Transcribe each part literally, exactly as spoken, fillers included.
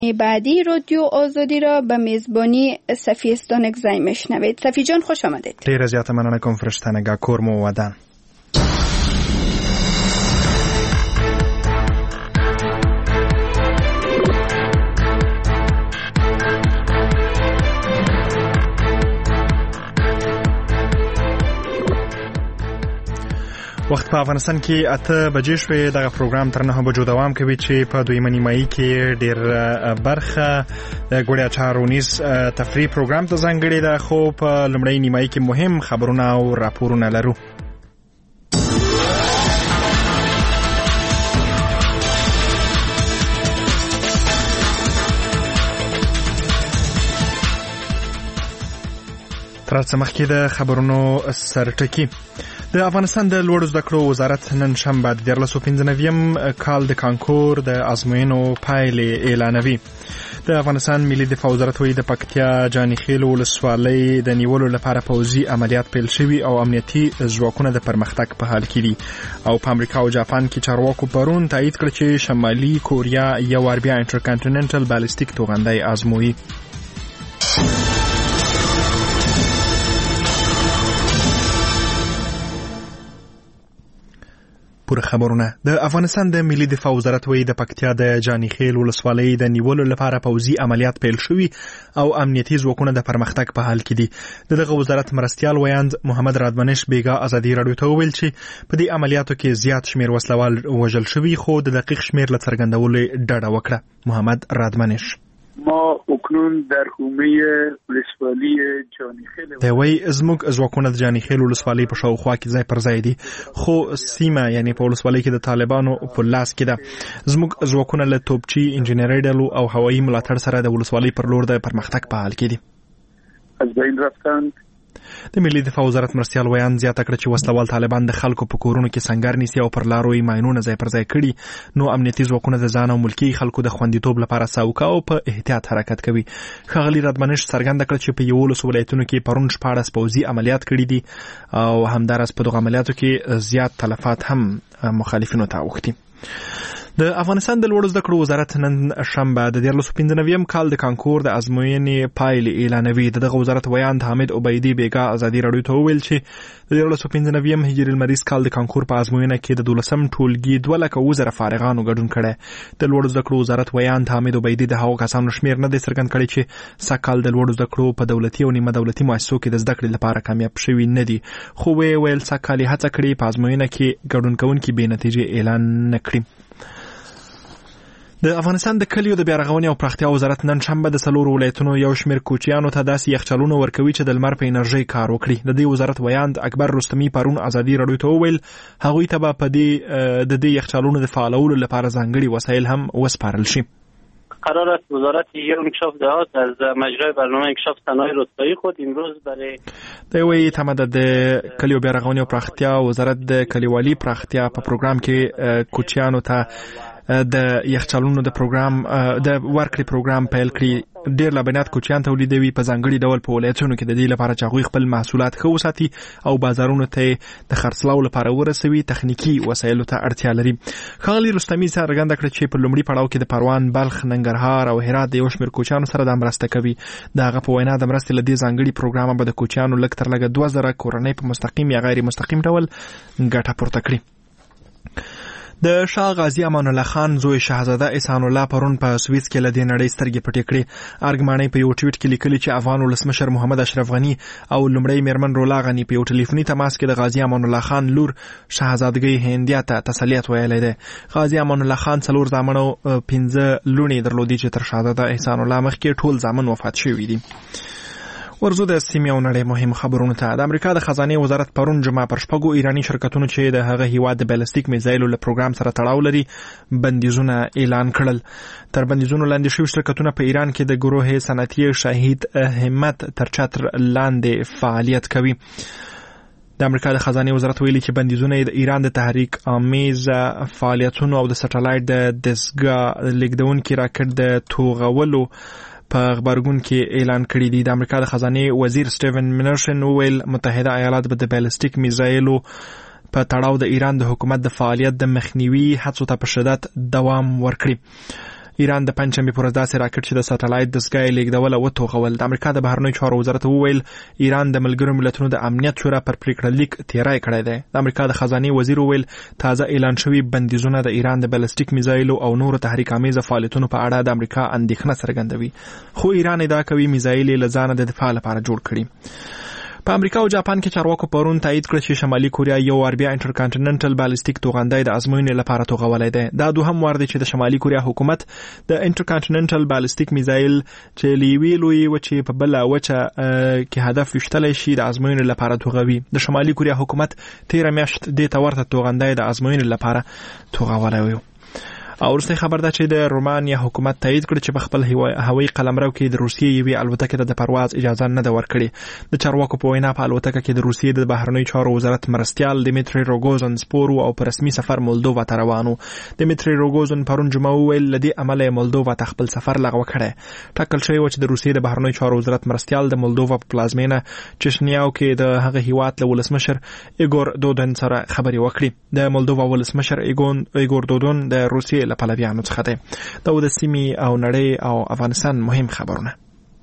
بعدی رادیو آزادی را به میزبانی صفی استانک زای میشنوید. صفی جان خوش آمدید. ډیره زیاته مننه کوم فرشتنه کور مو ودان. وخت په افغانستان کې اته بجې شوې. دغه پروګرام تر نه بجو دوام کوي چې په دویمه نیمایي کې ډېر برخه د ګوړیا چارونیز تفریح پروګرام ته ځانګړې ده، خو په لومړۍ نیمایي کې مهم خبرونه او راپورونه لرو. تر څه مخکې د خبرونو سرټکی. د افغانستان د لوړو زده کړو وزارت نن شنبه د دیارلس سوه پنځه نوي کال د کانکور د ازموینو پایلې اعلانوي. د افغانستان ملي دفاع وزارت وایي د پکتیا جانیخیل ولسوالۍ د نیولو لپاره پوځي عملیات پیل شوي او امنیتي ځواکونه د پرمختګ په حال کې دي. او په امریکا او جاپان کې چارواکو پرون تایید کړ چې شمالي کوریا یو وار بیا انټرکانټیننټل بالستیک توغندی ازمويي. پوره خبرونه. د افغانستان د ملي دفاع وزارت وایي د پکتیا د جانیخیل ولسوالۍ د نیولو لپاره پوځي عملیات پیل شوي او امنیتي ځواکونه د پرمختګ په حال کې دي. دغه وزارت مرستیال ویاند محمد رادمنش بیگا ازادي رادیو ته وویل چې په دې عملیاتو کې زیات شمیر وسلوال وژل شوي، خو د دقیق شمیر له څرګندولو ډډه وکړه. محمد رادمنش ما اکنون در حومه ولسوالی جانیخیل د وی زموږ ځواکونه د جانیخیل ولسوالۍ په شاوخوا کې ځای پر ځای دي، خو سیمه یعنی په ولسوالۍ کې د طالبانو په لاس کې ده. زموږ ځواکونه له توپچي انجینري ډلو او هوایي ملاتړ سره د ولسوالۍ پر لور د پرمختګ په حال کې دي. از بین رفتند. د ملي دفاع وزارت مرستیال ویان زیاته کړه چې وسلوال طالبان د خلکو په کورونو کې سنگر نیسي او پر لارو یې ماینونه ځای پر ځای کړي، نو امنیتي ځواکونه د ځان او ملکي خلکو د خوندیتوب لپاره ساوکه او په احتیاط حرکت کوي. ښاغلي رادمنش څرګنده کړه چې په یولسو ولایتونو کې پرون شپاړس پوځي عملیات کړي دي او همداراز په دغه عملیاتو کې زیات تلفات هم مخالفینو ته اوښتي. د افغانستان د لوړو زده کړو وزارت نن شنبه د دیارلس سوه پنځه نوي کال د کانکور د ازموینې پایلې اعلانوي. دغه وزارت ویاند حامد عبیدی بیگا ازادي رادیو ته وویل چې د دیارلس سوه پنځه نوي هجري المریض کال د کانکور په ازموینه کې د دولسم ټولګي دوه لکه اووه زره فارغانو ګډون کړی. د لوړو زده کړو وزارت ویاند حامد عبیدی د هغو کسانو شمیر نه دی څرګند کړی چې سږکال د لوړو زده کړو په دولتي او نیمه دولتي مؤسسو کې د زده کړې لپاره کامیاب شوي نه دي، خو ویې ویل سږکال یې هڅه کړې په ازموینه کې ګډون کوونکي بې نتیجې اعلان نه کړي. د افغانستان د کلیو د بیارغونې او پراختیا وزارت نن شنبه د څلورو ولایتونو یو شمېر کوچیانو ته داسې یخچالونه ورکوي چې د لمر په انرژۍ کار وکړي. د دې وزارت ویاند اکبر رستمي پرون ازادي رادیو ته وویل هغوی ته به په دې د دې یخچالونو د فعالولو لپاره ځانګړي وسایل هم وسپارل شي. قرار است وزارت ایران انکشاف دهات از مجرای برنامه انکشاف صنایع روستایی خود امروز برای دوی تمد د کلیو بیارغونې او پراختیا وزارت د کلیوالي پراختیا په پروګرام کې کوچیانو ته د یخچالونو د پروګرام د ورکړې پروګرام پیل کړي. ډېر لبنیات کوچیان تولیدوي په ځانګړي ډول په ولایتونو کې د دې لپاره چې هغوی خپل محصولات ښه وساتي او بازارونو ته د خرڅلاو لپاره ورسوي تخنیکي وسایلو ته اړتیا لري. ښاغلي رستمي څرګنده کړه چې په لومړي پړاو کې د پروان، بلخ، ننګرهار او هرات د یو شمېر کوچیانو سره دا مرسته کوي. د هغه په وینا د مرستې له دې ځانګړي پروګرامه به د کوچیانو لږ تر لږه دوه زره کورنۍ په مستقیم یا غیر مستقیم ډول ګټه پورته کړي. د شاه غازی امان الله خان زوی شاهزاده احسان الله پرون په سویس کې له دې نړۍ سترګې پټې کړې. ارګمانۍ په یو ټویټ کې لیکلي چې افغان ولسمشر محمد اشرف غني او لومړی میرمن رولا غني په یو ټلیفوني تماس کې د غازی امان الله خان لور شاهزادګۍ هندیا ته تسلیت ویلی دی. غازی امان الله خان څلور زامن او پنځه لوڼې درلودي چې تر شاهزاده احسان الله مخکې ټول زامن وفات شوي دي. ورزو د سیمې او نړۍ مهم خبرونه ته. د امریکا د خزانه وزارت پرون جمعه پر شپږو ایرانی شرکتونو چې د هغه هیواد د بالستیک میزایلو له پروګرام سره تړاو لري بندیزونه اعلان کړل. تر بندیزونو لاندې شوي شرکتونه په ایران کې د گروه صنعتي شهید همت تر چتر لاندې فعالیت کوي. د امریکا د خزانه وزارت ویلي چې بندیزونه د ایران د تحریک آمیز فعالیتونو او د سټلایټ د دستګاه لیږدونکي راکټ د توغولو په خبرګون کې اعلان کړی دی. د امریکا د خزانه وزیر سټیون منرشن ویل متحده ایالات به د بالستیک میزایلو په تړاو د ایران د حکومت د فعالیت د مخنیوي هڅو ته په شدت دوام ورکړي. ایران د پنځمې پر ورځ داسې راکټ چې د ساتلایت دستګاه لیږدول وتوغول. د امریکا د بهرنیو چارو وزارت وویل ایران د ملګرو ملتونو د امنیت شورا پر پریکړه لیک تیرای کړی دی. د امریکا د خزانه وزیر وویل تازه اعلان شوی بندیزونه د ایران د بالستیک میزایلو او نورو تحریک آمیز فعالیتونو په اړه د امریکا اندېښنه څرګندوي، خو ایران ادعا کوي میزایل له ځانه د دفاع لپاره جوړ کړي. په امریکا او جاپان کې چارواکو پرون تایید کړ چې شمالي کوریا یو وار بیا انټرکانټیننټل بالستیک توغندی د ازموینې لپاره توغولی دی. دا دوهم وار دی چې د شمالي کوریا حکومت د انټرکانټیننټل بالستیک میزایل چې له یوې لویې وچې په بله وچه کې هدف ویشتلی شي د ازموینې لپاره توغوي. د شمالي کوریا حکومت تیره میاشت دې ته ورته توغندی د ازموینې لپاره توغولی و. او وروسته خبر ده چې د رومانیا حکومت تایید کړ چې په خپل هوایي قلمرو کې د روسیې یوې الوتکې ته د پرواز اجازه نه ده ورکړې. د چارواکو په وینا په الوتکه کې د روسیې د بهرنیو چارو وزارت مرستیال دیمیتری روګوزن سپور او په رسمي سفر مولدووا ته روانو. دیمیتری روګوزن پرون جمعه وویل لدې عمله مولدووا ته خپل سفر لغوه کړی. ټاکل شوی و چې د روسیې د بهرنیو چارو وزارت مرستیال د مولدووا په پلازمینه چشنیاو کې د هغه هیواد له ولسمشر ایګور دودن سره خبرې وکړي. د مولدووا ولسمشر ایګور دودن د روسیې له پلویانو څخه دی. دا د سیمې او نړۍ او افغانستان مهم خبرونه.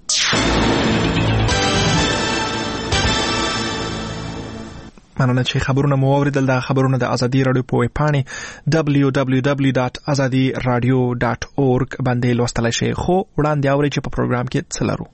مننه چې خبرونه مو اوریدل. دا خبرونه د ازادي رادیو په ویب پاڼې دبلیو دبلیو دبلیو ډاټ ازادي رادیو ډاټ اورګ باندې لوستلی شئ. خو وړاندې اورئ چې په پروګرام کې څه لرو.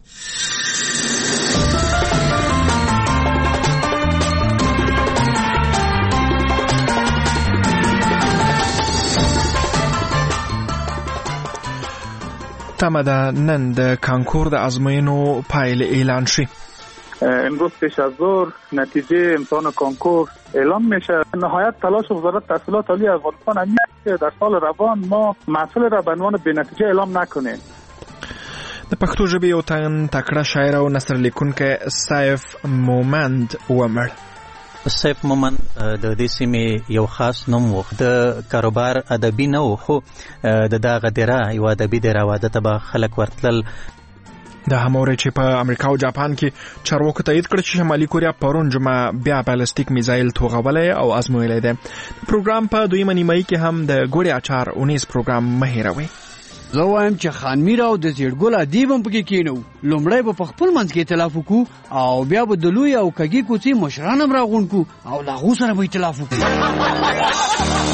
تمه ده نن د کانکور د ازموینو پایل اعلان شي. امروز پیش از ظهر نتیجه امتحان کانکور اعلام میشه. نهایت تلاش وزارت تحصیلات عالی افغانستان این است که در سال روان ما محصول را به عنوان بی نتیجه اعلام نکنیم. د پښتو ژبې یو تن تکړه شاعر او نثر لیکونکی سیف مومند ومړ. سیف مومند د دې سیمې یو خاص نوم و. د کاروبار ادبي نه و، خو د دغه دیره یو ادبي دیره و. دته به خلک ورتلل. د همورې چې په امریکا او جاپان کې چارواکو تایید کړ چې شمالي کوریا پرون جمعه بیا بالستیک میزایل توغولی او ازمویلی دی. پروګرام په دویمه نیمایي کې هم د ګوړې اچار اونیز پروګرام مه هېروئ. زه وایم چې خان میر او د زیړګل ادیب هم پکې کېنو. لومړی به په خپل منځ کې اختلاف وکړو او بیا به د لوی او کږې کوڅې مشران هم راغونډ کړو او له هغو سره به اختلاف وکړو.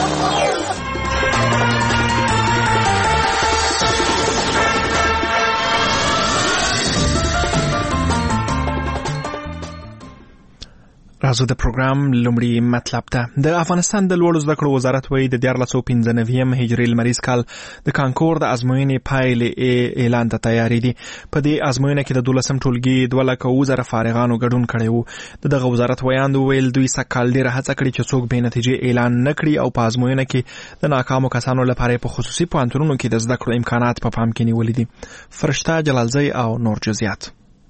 راځو د پروګرام لومړی مطلب ته. د افغانستان د لوړو زده کړو وزارت وایي د دیارلس سوه پنځه نوي هجري لمریز کال د کانکور د ازموینې پایلې اعلان ته تیاری دي. په دې ازموینه کې د دولسم ټولګي دوه لکه اووه زره فارغانو ګډون کړی و. د دغه وزارت ویاند وویل دوی سږکال ډېره هڅه کړې چې څوک بې نتیجې اعلان نه کړي او په ازموینه کې د ناکامو کسانو لپاره په خصوصي پوهنتونونو کې د زده کړو امکانات په پام کې نیولي دي. فرشته جلالزی او نور جزئیات.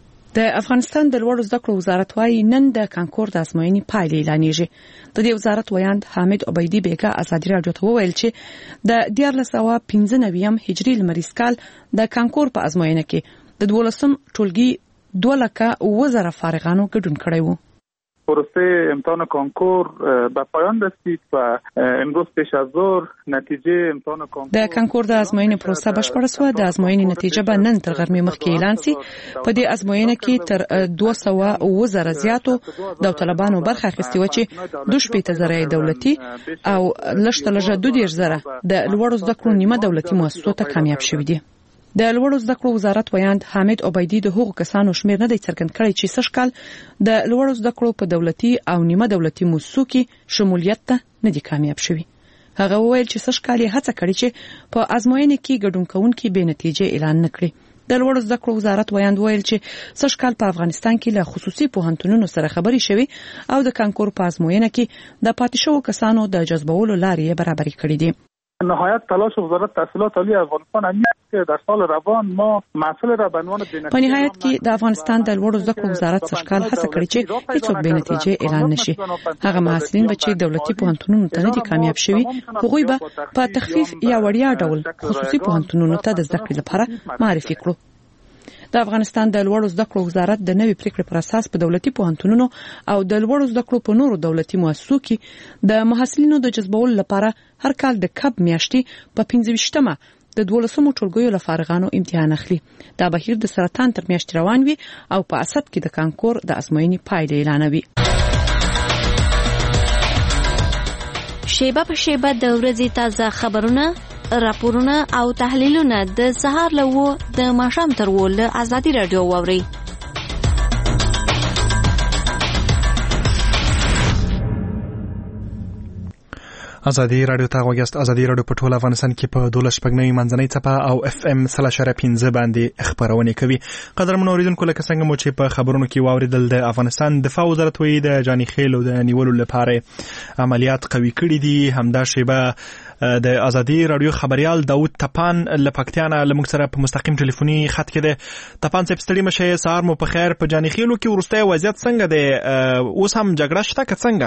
د افغانستان د لوړو زده کړو وزارت وايي نن د کانکور د ازموینې پایلې اعلانېږي. د دې وزارت ویاند حامد عبیدي بیګا ازادي رادیو ته وویل چې د دیارلس سوه پنځه نوي هجري لمریز کال د کانکور په ازموینه کې د دولسم ټولګي دوه لکه اووه زره فارغانو ګډون کړی و. پروسه امتحان کانکور به پایان رسید و امروز پیش از ظهر نتیجه امتحان کانکور د کانکور د ازموینې پروسه بشپړه شوه. د ازموینې نتیجه به نن تر غرمې مخکې اعلان شي. په دې ازموینه کې تر دوه سوه اووه زره زیاتو داوطلبانو برخه اخیستې وه چې دوه شپېته زره دولتي او لږ تر لږه دوه دېرش زره د لوړو زده کړو نیمه دولتي مؤسسو ته کامیاب شوي دي. د لوړو زده کړو وزارت ویاند حامد عبیدي د هغو کسانو شمیر نه دی څرګند کړی چې سږ کال د لوړو زده کړو په دولتي او نیمه دولتي مؤسسو کې شمولیت ته نه دي کامیاب شوي. هغه وویل چې سږ کال یې هڅه کړې چې په ازموینې کې ګډون کوونکي بې نتیجې اعلان نه کړي. د لوړو زده کړو وزارت ویاند ویل چې سږ کال په افغانستان کې له خصوصي پوهنتونونو سره خبرې شوي او د کانکور په ازموینه کې د پاتې شوو کسانو د جذبولو لارې یې برابرې کړې دي. نهایت تلاش وزارت تحصیلات عالی افغانستان این است که در سال روان ما محصول را به عنوان بی نتیجه په نهایت کې د افغانستان د لوړو زده کړو وزارت سږ کال هڅه کړې چې هیڅوک بې نتیجې اعلان نشي. هغه محصلین به چې دولتي پوهنتونونو ته نه دي کامیاب شوي هغوی به په تخفیف یا وړیا ډول خصوصي پوهنتونونو ته د زده کړې لپاره معرفي کړو. د افغانستان د لوړو زده کړو وزارت د نوې پریکړې پر اساس په دولتي پوهنتونونو او د لوړو زده کړو په نورو دولتي مؤسسو کې د محصلینو د جذبولو لپاره هر کال د کب میاشتې په پنځه ویشتمه د دولسمو ټولګیو لپاره امتحان اخلي. دا بهیر د سرطان تر میاشتې روان وي او په اسد کې د کانکور د ازموینې پایلې اعلانوي. شیبه په شیبه د ورځې تازه خبرونه، راپورونه او تحلیلونه د سهار له و د ماښام تر و له ازادي رادیو واوري. ازادي رادیو ته غوږیاست. ازادي رادیو په ټول افغانستان کې په دولس شپږمې منځنۍ څپه او اف ام سل اشاریه پنځه باندې خبرونه کوي. قدرمن اوریدونکو، لکه څنګه مو چې په خبرونو کې واوریدل، د افغانستان دفاع وزارت وایي د جاني خیل او د نیولو لپاره عملیات قوي کړي دي. همدا شیبه د ازادي رادیو خبريال داوود تپان له پکتیانا لمږ سره په مستقیم ټلیفوني خط کې ده. تپان صاحب ستړي مشه، سهار مو په خیر. په جاني خیلو کې ورسته وضعیت څنګه ده؟ اوس هم جګړه شته که څنګه؟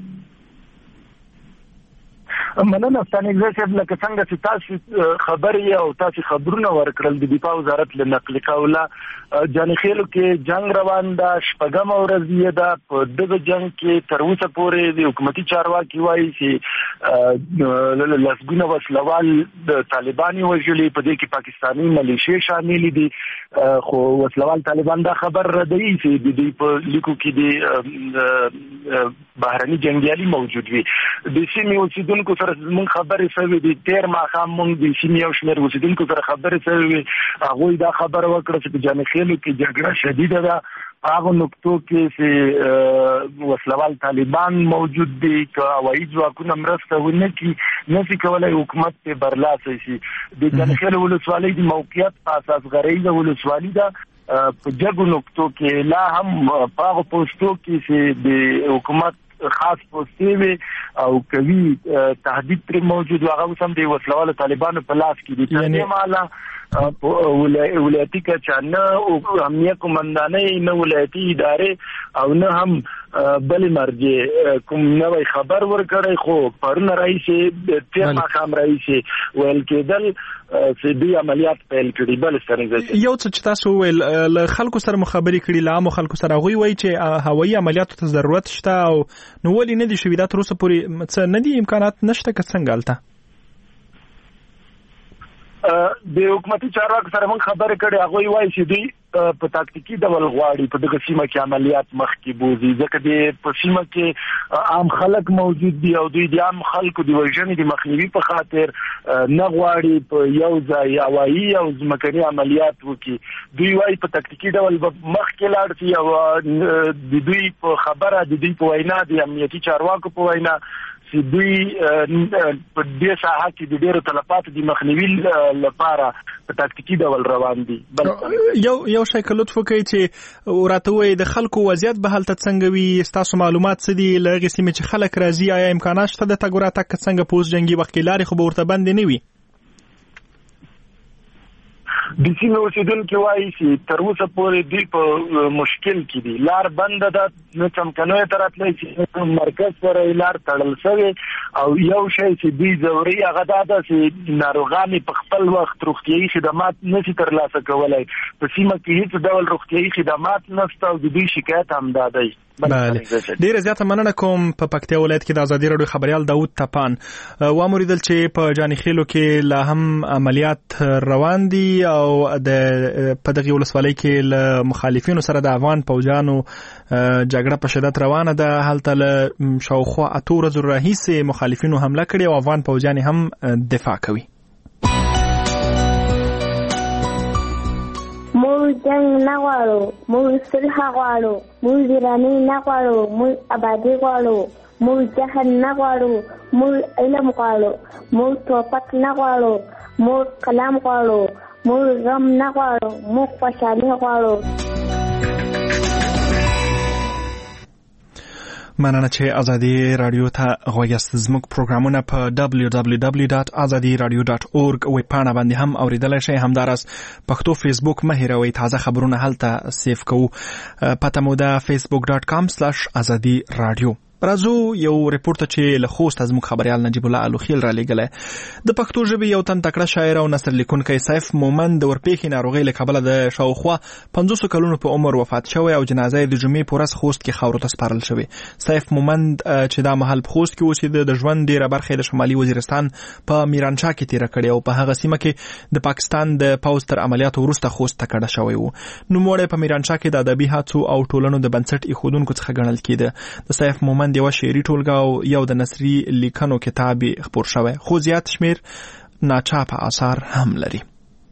مننه ستانګزه صاحب، لکه څنګه چې تاسو خبري او تاسو خبرونه ورکړل د دفاع وزارت له نقل قوله جاني خیلو کې جنگ روان ده، شپږم ورځ ده. په دغه جنگ کې تر اوسه پورې د حکومتي چارواکي وایي چې لسګونه وسلوال د طالبانو وژلي، په دې کې پاکستاني ملیشیا شامل دي. خو وسلوال طالبان دا خبر ردوي چې د دې په لیکو کې د بهرني جنگیالي موجود وي. د سیمې اوسیدونکو سره مونږ خبرې شوې دي، تیر ماښام مونږ د سیمې یو شمېر اوسیدونکو سره خبرې شوې. هغوی دا خبره وکړه چې په جاني خیلو کې جګړه شدیده ده. هغه نقطو کې چې وسلوال طالبان موجود دي، که هوایي ځواکونه مرسته ونه کړي، نشي کولی حکومت ته برلاسه شي. د جاني خیلو ولسوالۍ د موقعیت په اساس غرایزه ولسوالي ده. په جګو نقطو کې لا هم په هغو پوسټو کې چې د حکومت خاص پوسټې وي او کوي تهدید پر موجود و، هغه هم د وسلوالو طالبانو په لاس کې دي. یعنې مالا ولایتي کچا نه امنیه قومندانۍ، نه ولایتي ادارې او نه هم بلې مرجع کوم نوی خبر ورکړی. خو پرونه راهیسې تېر ماښام راهیسې ویل کېدل چې دوی عملیات پیل کړي. بل سترګې یو څه چې تاسو ویل له خلکو سره مخابرې کړي، له عامو خلکو سره، هغوی وایي چې هوایي عملیاتو ته ضرورت شته او نو ولې نه دي شوي؟ دا تر اوسه پورې څه نه دي امکانات نشته که څنګه هلته؟ د حکومتي چارواکو سره موږ خبرې کړې، هغوی وایي چې دوی په تاکتیکي ډول غواړي په دغه سیمه کې عملیات مخکې بوځي، ځکه د په سیمه کې عام خلک موجود دي او دوی د عام خلکو د وژنې د مخنیوي په خاطر نه غواړي په یو ځای هوایي او ځمکني عملیات وکړي. دوی وایي په تاکتیکي ډول مخکې لاړ شي او د دوی په خبره، د دوی په وینا، د امنیتي چارواکو په وینا چې دوی په دې ساحه کې د ډېرو تلفاتو د مخنیوي لپاره په تاکتیکي ډول روان دي. یو یو شی که لطف وکړئ چې راته ووایئ د خلکو وضعیت به هلته څنګه وي؟ ستاسو معلومات څه دي له هغې سیمې چې خلک راځي؟ آیا امکانات شته د تګ راتګ که څنګه په اوس جنګي وخت کې لارې خو به ورته بندې نه وي؟ د سیمې اوسیدونکي وایي چې تر اوسه پورې دوی په مشکل کې دي. لار بنده ده، نه څمکنیو ته راتلی چې مرکز سره یې لار تړل شوې. او یو شی چې دوی ضروري هغه دا ده چې ناروغان په خپل وخت روغتیایي خدمات نشي ترلاسه کولی. په سیمه کې هیڅ ډول روغتیایي خدمات نشته او د دوی شکایت همدا دی. بله، ډیره زیاته مننه کوم. په پکتیا ولایت کې د ازادي رادیو خبريال داوود تپان واوریدل چې په جاني خیلو کې لا هم عملیات روان دي او د په دغه ولسوالۍ کې له مخالفینو سره د افغان پوجانو جګړه په شدت روانه ده. هلته له شاوخوا اتو ورځو راهیسې مخالفینو حمله کړې او افغان پوجان هم دفاع کوي. موږ جنگ نه غواړو، موږ صلح غواړو، موږ ویراني نه غواړو، موږ آبادي غواړو، موږ جهل نه غواړو، موږ علم غواړو، موږ توپک نه غواړو، موږ کلام غواړو، موږ غم نه غواړو، موږ خوشحالي غواړو. مننه چې ازادي رادیو ته غوږیاست. زموږ پروګرامونه په دبلیو دبلیو دبلیو ډاټ ازادي رادیو ډاټ اورګ ویب پاڼه باندې هم اوریدلای شئ. همداراز پښتو فیسبوک مه هېروئ، تازه خبرونه هلته سیف کوو. پته مو ده فیسبوک ډاټ کام سلاش ازادي رادیو. راځو یو ریپورت چې له خوست از موږ خبريال نجیب الله الوخیل را لېږلی د پښتو ژبې یو تن تکړه شاعر او نثر لیکونکی سیف مومند د ورپېښې ناروغۍ له کبله د شاوخوا پنځوسو کلونو په عمر وفات شوی او جنازه یې د جمعې په ورځ خوست کې خاورو ته سپارل شوې. سیف مومند چې دا مهال په خوست کې اوسېده د ژوند ډېره برخه د شمالي وزیرستان په میرانشاه کې تېره کړې او په هغه سیمه کې د پاکستان د پوځ تر عملیاتو وروسته خوست ته کډه شوی و. نوموړی په میرانشاه کې د ادبي هڅو او ټولنو د بنسټ ایښودونکو څخه ګڼل کېده. د سیف مومند یو شعري ټولګه او یو د نثري لیکنو کتاب خپور شوی خو زیات شمیر ناچاپه آثار هم لري.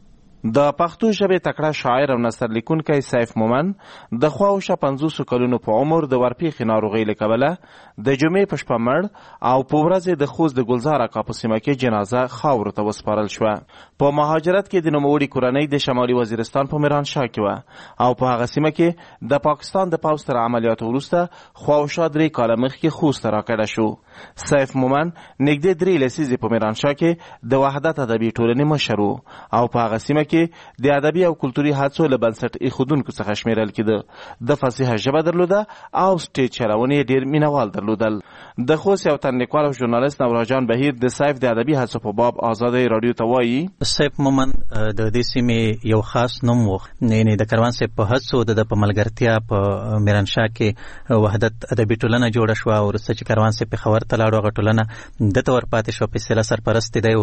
د پښتو ژبې تکړه شاعر او نثر لیکونکی سیف مومند د خواوشه پنځوسو کلونو په عمر د ورپېښې ناروغۍ له کبله د جمعې په شپه مړ او په ورځ د خوست د ګلزار اکا په سیمه کې جنازه خاورو ته وسپارل شوه. په مهاجرت کې د نوموړي کورنۍ د شمالي وزیرستان په میرانشاه کې وه او په هغه سیمه کې د پاکستان د پوځ تر عملیاتو وروسته خواوشه درې کاله مخکې خوست ته راکډه شو. سیف مومند نږدې درې لسیزې په میرانشاه کې د وحدت ادبي ټولنې مشر و او په هغه سیمه کې د ادبي او کلتوري هڅو له بنسټ ایښودونکو څخه شمیرل کېده. د فصیحه ژبه درلوده او سټیج چلونې ډېر مینوال درلودل. د خوست یو تن لیکوال او ژورنالیست نوراجان بهیر د سیف د ادبي هڅو په باب آزادۍ راډیو ته وایي سیف مومند د دې سیمې یو خاص نوم و. یعنې د کروان صاحب په هڅو د په ملګرتیا په میرانشاه کې وحدت ادبي ټولنه جوړه شوه او وروسته چې کروان صاحب پېښور ته لاړو هغه ټولنه دته ورپاتې شوه. په اصطلاح سرپرست دی و.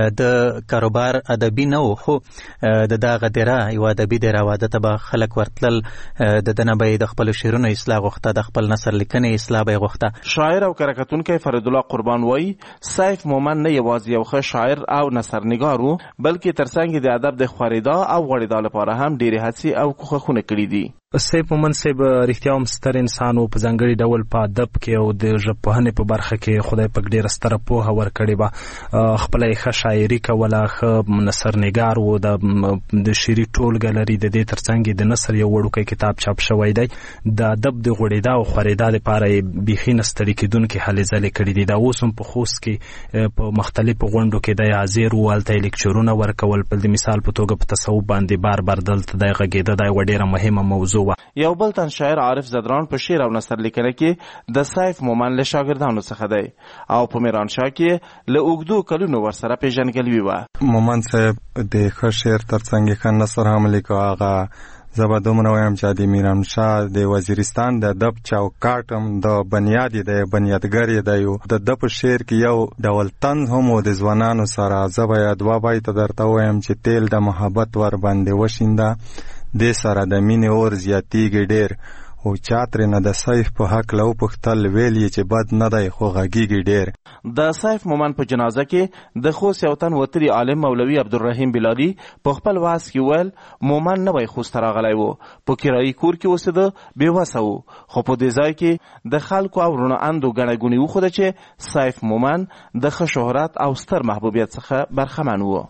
د کاروبار ادبي نه و خو د دغه دیره یو ادبي دیره وه. دته به خلک ورتلل د ده نه به یې د خپلو شعرونو اصلاح غوښته د خپل نثر لیکنې اصلاح به یې غوښته. شاعر او کرکټونکی فرید الله قربان وایي سیف مومند نه یوازې یو ښه شاعر او نثرنګار و بلکې ترڅنګ د ادب د خورېدا او غوړېدا لپاره هم ډېرې هڅې او کوښښونه کړي دي. سیف مومند صاحب رښتیا هم ستر انسان و. په ځانګړي ډول په ادب کې او د ژبپوهنې په برخه کې خدای پاک ډېره ستره پوهه ورکړې وه. خپله یې ښه شاعري کوله، ښه نثرنګار و، د شعري ټولګه لري. د دې ترڅنګ یې د نثر یو وړوکی کتاب چاپ شوی دی. د ادب د غوړېدا او خورېدا دپاره یې بیخي نه ستړي کېدونکې هلې ځلې کړي دي. دا اوس هم په خوست کې په مختلفو غونډو کې دی حاضر و. هلته یې لیکچرونه ورکول. د مثال په توګه په تصوف باندې بار بار دلته دی غږېده. دا یوه ډېره مهمه موضوع. یو بل تن شاعر عارف زدران په شعر او نثر لیکنه کې د سیف مومند له شاګردانو څخه دی او په میرانشاه کې له اوږدو کلونو ورسره پیژندګلوي وه. مومند صاحب د ښه شعر ترڅنګ ښه نثر هم لیکه. هغه زه به دومره وایم چې د میرانشاه د وزیرستان د ادب چوکاټ هم د بنیاد یې دی، بنیادګر یې دی. د ده په شعر کې یو ډول طنز هم و د ځوانانو سره. زه به یې دوه بیته درته ووایم چې تیل د محبت ور باندې وشینده، دې سره د مینې اور زیاتېږي ډېر. او چا ترېنه د سیف په هکله وپوښتل ویل یې چې بد نه دی خو غږېږي ډېر. د سیف مومند په جنازه کې د خوست یو تن وتري عالم مولوي عبدالرحیم بلالي په خپل وعظ کې ویل مومند نوی خوست ته راغلی و، په کرایي کور کې اوسېده، بېوسه و، خو په دې ځای کې د خلکو او رڼه اندو ګڼه ګوڼې وښوده چې سیف مومند د ښه شهرت او ستر محبوبیت څخه برخمن و.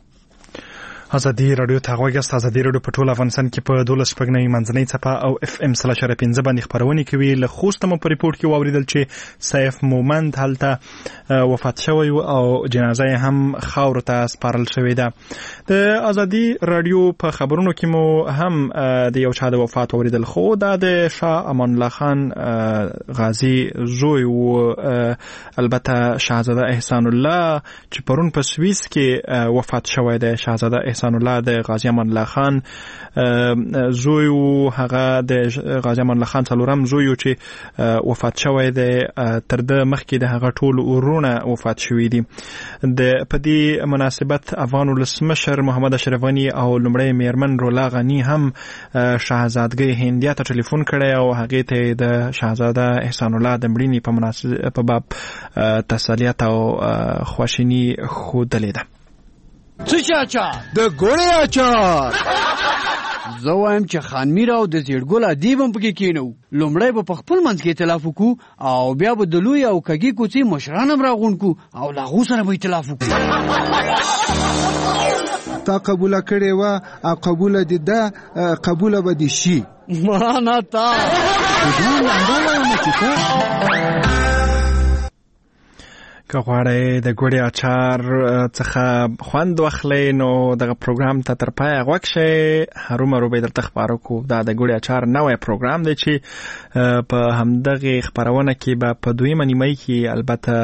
ازادي رادیو ته غوږ یاست. ازادي رادیو په ټول افغانستان کې په دولس شپږ نوي منځنۍ څپه او اف ام سل اشاریه پنځه باندې خپرونې کوي. له خوسته مو په ریپورټ کې واوریدل چې سیف مومند هلته وفات شوی او جنازه یې هم خاورو ته سپارل شوې ده. د ازادي رادیو په خبرونو کې مو هم د یو چا د وفات واوریدل، خو دا د شاه امان الله خان غازی زوی و. البته شاهزاده احسان الله چې پرون په سویس کې وفات شوی دی. شاهزاده احسان الله د غازی امان الله خان زوی و. هغه د غازی امان الله خان څلورم زوی و چې وفات شوی دی. تر ده مخکې د هغه ټول ورونه وفات شوي دي. د په دې مناسبت افغان ولسمشر محمد اشرف غني او لومړی میرمن رولا غني هم شاهزادګۍ هندیا ته ټلیفون کړی او هغې ته د شاهزاده احسان الله د مړینې په مناسبت په باب تسلیت او خواشیني ښودلې ده. څه چاچا د ګوړې اچار زه وایم چې خان میر او د زیړګل ادیب هم پکې کېنو. لومړی به په خپل منځ کې اختلاف وکړو او بیا به د لوی او کږې کوڅې مشران هم راغونډ کړو او له هغو سره به اختلاف وکړو. تا قبوله کړې وه او قبوله دې ده، قبوله به دې شي. ما نه تا که غواړئ د ګوړې اچار څخه خوند واخلئ نو دغه پروګرام ته تر پایه غوږ شئ. هرومرو به درته خپاره کوو. دا د ګوړې اچار نوی پروګرام دی چې په همدغې خپرونه کې به په دویمه نیمایي کې البته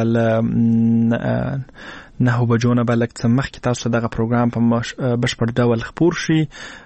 له نهو بجو نه به لږ څه مخکې تاسو دغه پروګرام په بشپړ ډول خپور شي.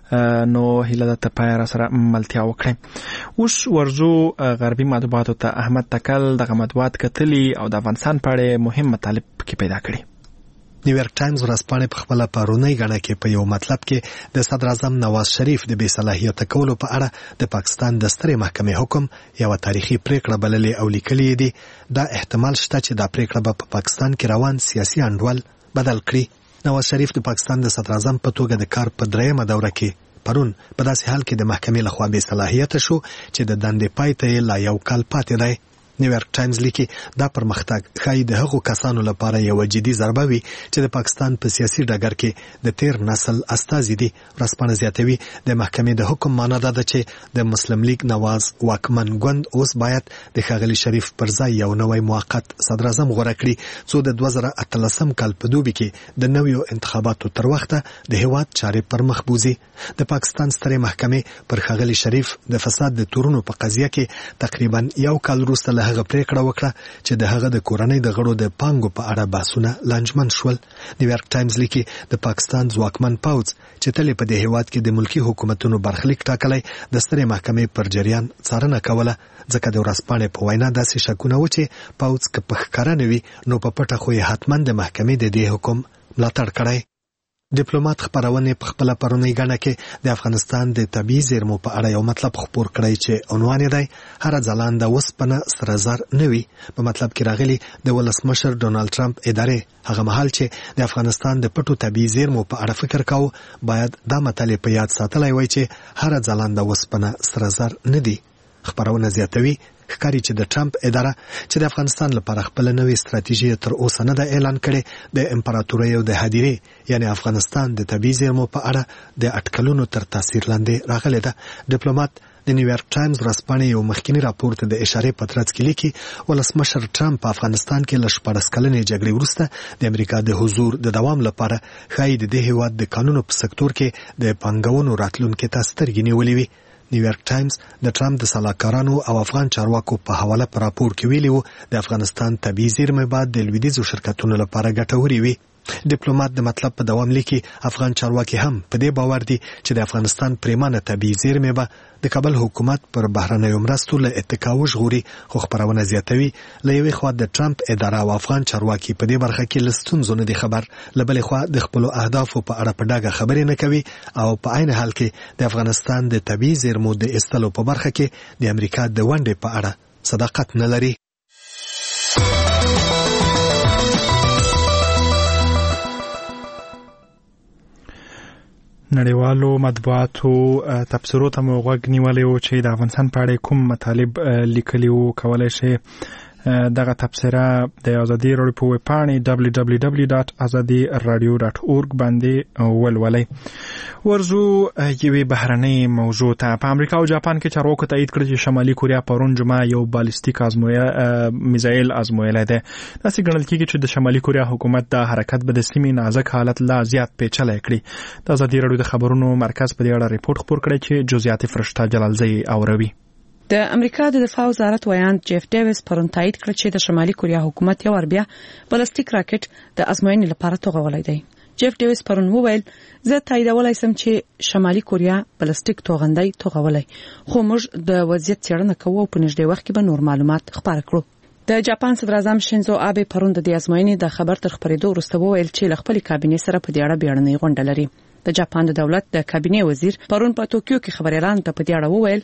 نو هیله ده ته پای را سره ملتیا وکړئ. اوس ورځو غربي مطبوعاتو ته. احمد تکل دغه مطبوعات کتلي او د افغانستان په اړه مهم مطالب کې پیدا کړي. نیویارک ټایمز ورځپاڼه په خپل پرونی غاڼه کې په یو مطلب کې د صدر اعظم نواز شریف د بې صلاحیت کولو په اړه د پاکستان د سترې محکمې حکم یو تاریخي پریکړه بللې او لیکلې دي. دا احتمال شته چې دا پریکړه په پا پاکستان کې روان سیاسي انډول بدل کړي. نواز شریف د پاکستان د صدر اعظم په توګه د کار په دریمه دوره کې پرون په داسې حال کې د محکمې لخوا بې صلاحیت شو چې د دندې پای ته لا یو کال پاتې دی. نیویارک ټایمز لیکي دا پرمختګ ښایي د هغو کسانو لپاره یو جدي ضربه وي چې د پاکستان په سیاسي ډګر کې د تیر نسل استازي دي. ورځپاڼه زیاتوي د محکمې د حکم معنا دا ده چې د مسلم لیگ نواز واکمن ګوند اوس باید د ښاغلي شریف پر ځای یو نوی موقت صدر اعظم غوره کړي څو د دوه زره اتلسم کال په دوبي کې د نویو انتخاباتو تر وخته د هیواد چارې پر مخ بوزي. د پاکستان سترې محکمې پر ښاغلي شریف د فساد د تورونو په قضیه کې تقریبا یو کال وروسته له هغه پریکړه وکړه چې د هغه د کورنۍ د غړو د پانګو په اړه بحثونه لانجمن شول. نیویارک ټایمز لیکي د پاکستان ځواکمن پوځ چې تل په دې هیواد کې د ملکی حکومتونو برخلیک ټاکلی د سترې محکمې پر جریان څارنه کوله. ځکه د ورځپاڼې په وینا داسې شکونه و چې پوځ که په ښکاره نه وي نو په پټه خو یې حتما د محکمې د دې حکم ملاتړ کړی. ډیپلوماټ خبرونه په خپل پرونی غاڼه کې د افغانستان د طبيعي زیرمو په اړه یو مطلب خپور کړی چې عنوان دی هر ځلانده وسپنه سره زر نه وي. په مطلب کې راغلی د ولسمشر ډونالد ټرمپ ادارې هغه مهال چې د افغانستان د پټو طبيعي زیرمو په اړه فکر کاوه باید دا مطلب په یاد ساتلی وای چې هر ځلانده وسپنه سره زر نه دي. خبرونه زیاتوي ښکاري چې د ټرمپ اداره چې د افغانستان لپاره خپل نوې ستراتیژي تر اوسه نه ده اعلان کړې د امپراتورۍ او د هدیرې یعنی افغانستان د طبيعي زیرمو په اړه د اټکلونو تر تاثیر لاندې راغلی ده. ډیپلوماټ د نیویارک ټایمز ورځپاڼې یو مخکینی راپور ته د اشارې په ترڅ کې لیکي ولسمشر ټرمپ په افغانستان کې له شپاړس کلنې جګړې وروسته د امریکا د حضور د دوام لپاره ښایي د دې هیواد د قانونو په سکتور کې د پانګونو راتلونکي ته سترګې نیولې وي. نیویارک ټایمز د ټرمپ د سلاکارانو او افغان چارواکو په حواله پر راپور کې ویلي وو د افغانستان طبيعي زیرمې بعد د لویدیځو شرکتونو لپاره ګټوري وي. ډیپلوماټ د مطلب په دوام لیکي افغان چارواکي هم په دې باور دي چې د افغانستان پریمانه طبيعي زیرمې به د کابل حکومت پر بهرنیو مرستو له اتکا وژغوري. خو خبرونه زیاتوي له یوې خوا د ټرمپ اداره او افغان چارواکي په دې برخه کې له ستونزو نه دي خبر، له بلې خوا د خپلو اهدافو په اړه په ډاګه خبرې نه کوي او په عین حال کې د افغانستان د طبيعي زیرمو د ایستلو په برخه کې د امریکا د ونډې په اړه صداقت نه لري. نړیوالو مطبوعاتو تبصرو ته مو غوږ نیولی و چې د افغانستان په اړه کوم مطالب لیکلي وو. کولی شئ دغه تبصره د ازادي راډیو په ویب پاڼې دبلیو دبلیو دبلیو ډاټ ازادي راډیو ډاټ اورګ باندې ولولئ. ورځو یوې بهرنۍ موضوع ته. په امریکا او جاپان کې چارواکو تایید کړی چې شمالي کوریا پرون جمعه یو بالستیک ازمویه میزایل ازمویلی دی. داسې ګڼل کېږي چې د شمالي کوریا حکومت دا حرکت به د سیمې نازک حالت لا زیات پیچلی کړي. د ازادي راډیو د خبرونو مرکز په دې اړه ریپورت خپور کړی چې جزئیات فرشته جلالزی اوروي. د امریکا د دفاع وزارت ویاند جیف ډیویس پرون تایید کړ چې د شمالي کوریا حکومت یو ور بیا بالستیک راکټ د ازموینې لپاره توغولی دی. جیف ډیویس پرون وویل زه تاییدولای سم چې شمالي کوریا بالستیک توغندۍ توغولی، خو موږ د وضعیت څېړنه کوو او په نږدې وخت کې به نور معلومات خپاره کړو. د جاپان صدر اعظم شینزو آبه پرون د دې ازموینې د خبر تر خبرېدو وروسته وویل چې له خپلې کابینې سره په دې اړه بیړنۍ غونډه لري. د جاپان د دولت د کابینې وزیر پرون په توکیو کې خبريالان ته په دې اړه وویل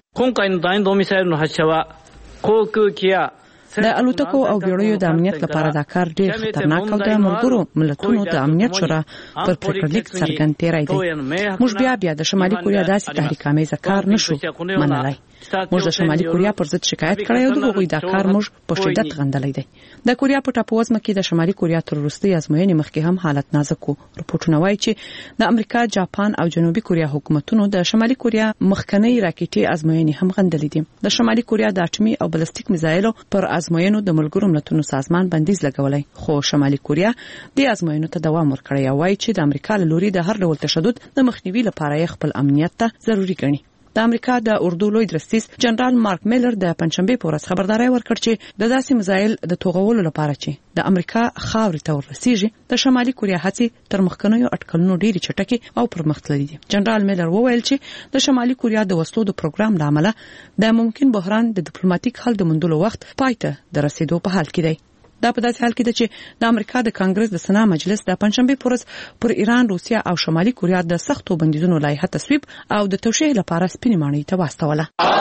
د الوتکو او بیړیو د امنیت لپاره دا کار ډیر خطرناک او د ملګرو ملتونو د امنیت شورا پر پریکړلیک څرګند تیری دی. موږ بیا بیا د شمالي کوریا داسې تحریک آمیز کار نشو منلای. موږ د شمالي کوریا پر ضد شکایت کړی او دغه دا کار موږ په شدت غندلی دی. د کوریا په ټاپووزمه کې د شمالي کوریا تر وروستۍ ازموینې مخکې هم حالت نازک و. رپورټونه وایي چې د امریکا، جاپان او جنوبي کوریا حکومتونو د شمالي کوریا مخکنی راکټي ازموینې هم غندلې دي. د شمالي کوریا د اټومي او بالستیک میزایلو پر ازموینو د ملګرو ملتونو سازمان بندیز لګولای، خو شمالي کوریا د ازموینو ته دوام ورکړی او وايي چې د امریکا له لوري د هر ډول تشدد د مخنیوي لپاره خپل امنیت ته ضروری ګڼي. د امریکا د اردو لوی درستیز جنرال مارک میلر د پنځشنبه په ورځ خبرداري ورکړ چې د داسې مزایل د توغولو لپاره چې د امریکا خاورې ته ورسیږي د شمالي کوریا هڅې تر مخکنیو اټکلونو ډېری چټکې او پرمختللي دي. جنرال میلر وویل چې د شمالي کوریا د وسلو د پروګرام له امله د ممکن بحران د ډیپلوماټیک حل د موندلو وخت پای ته د رسیدو په حال کې دی. دا په داسې حال کې ده چې د امریکا د کانګرس د سنا مجلس د پنځشنبه په ورځ پر ایران، روسیا او شمالي کوریا د سختو بندیزونو لایحه تصویب او د توشیح لپاره سپینې ماڼۍ ته واستوله.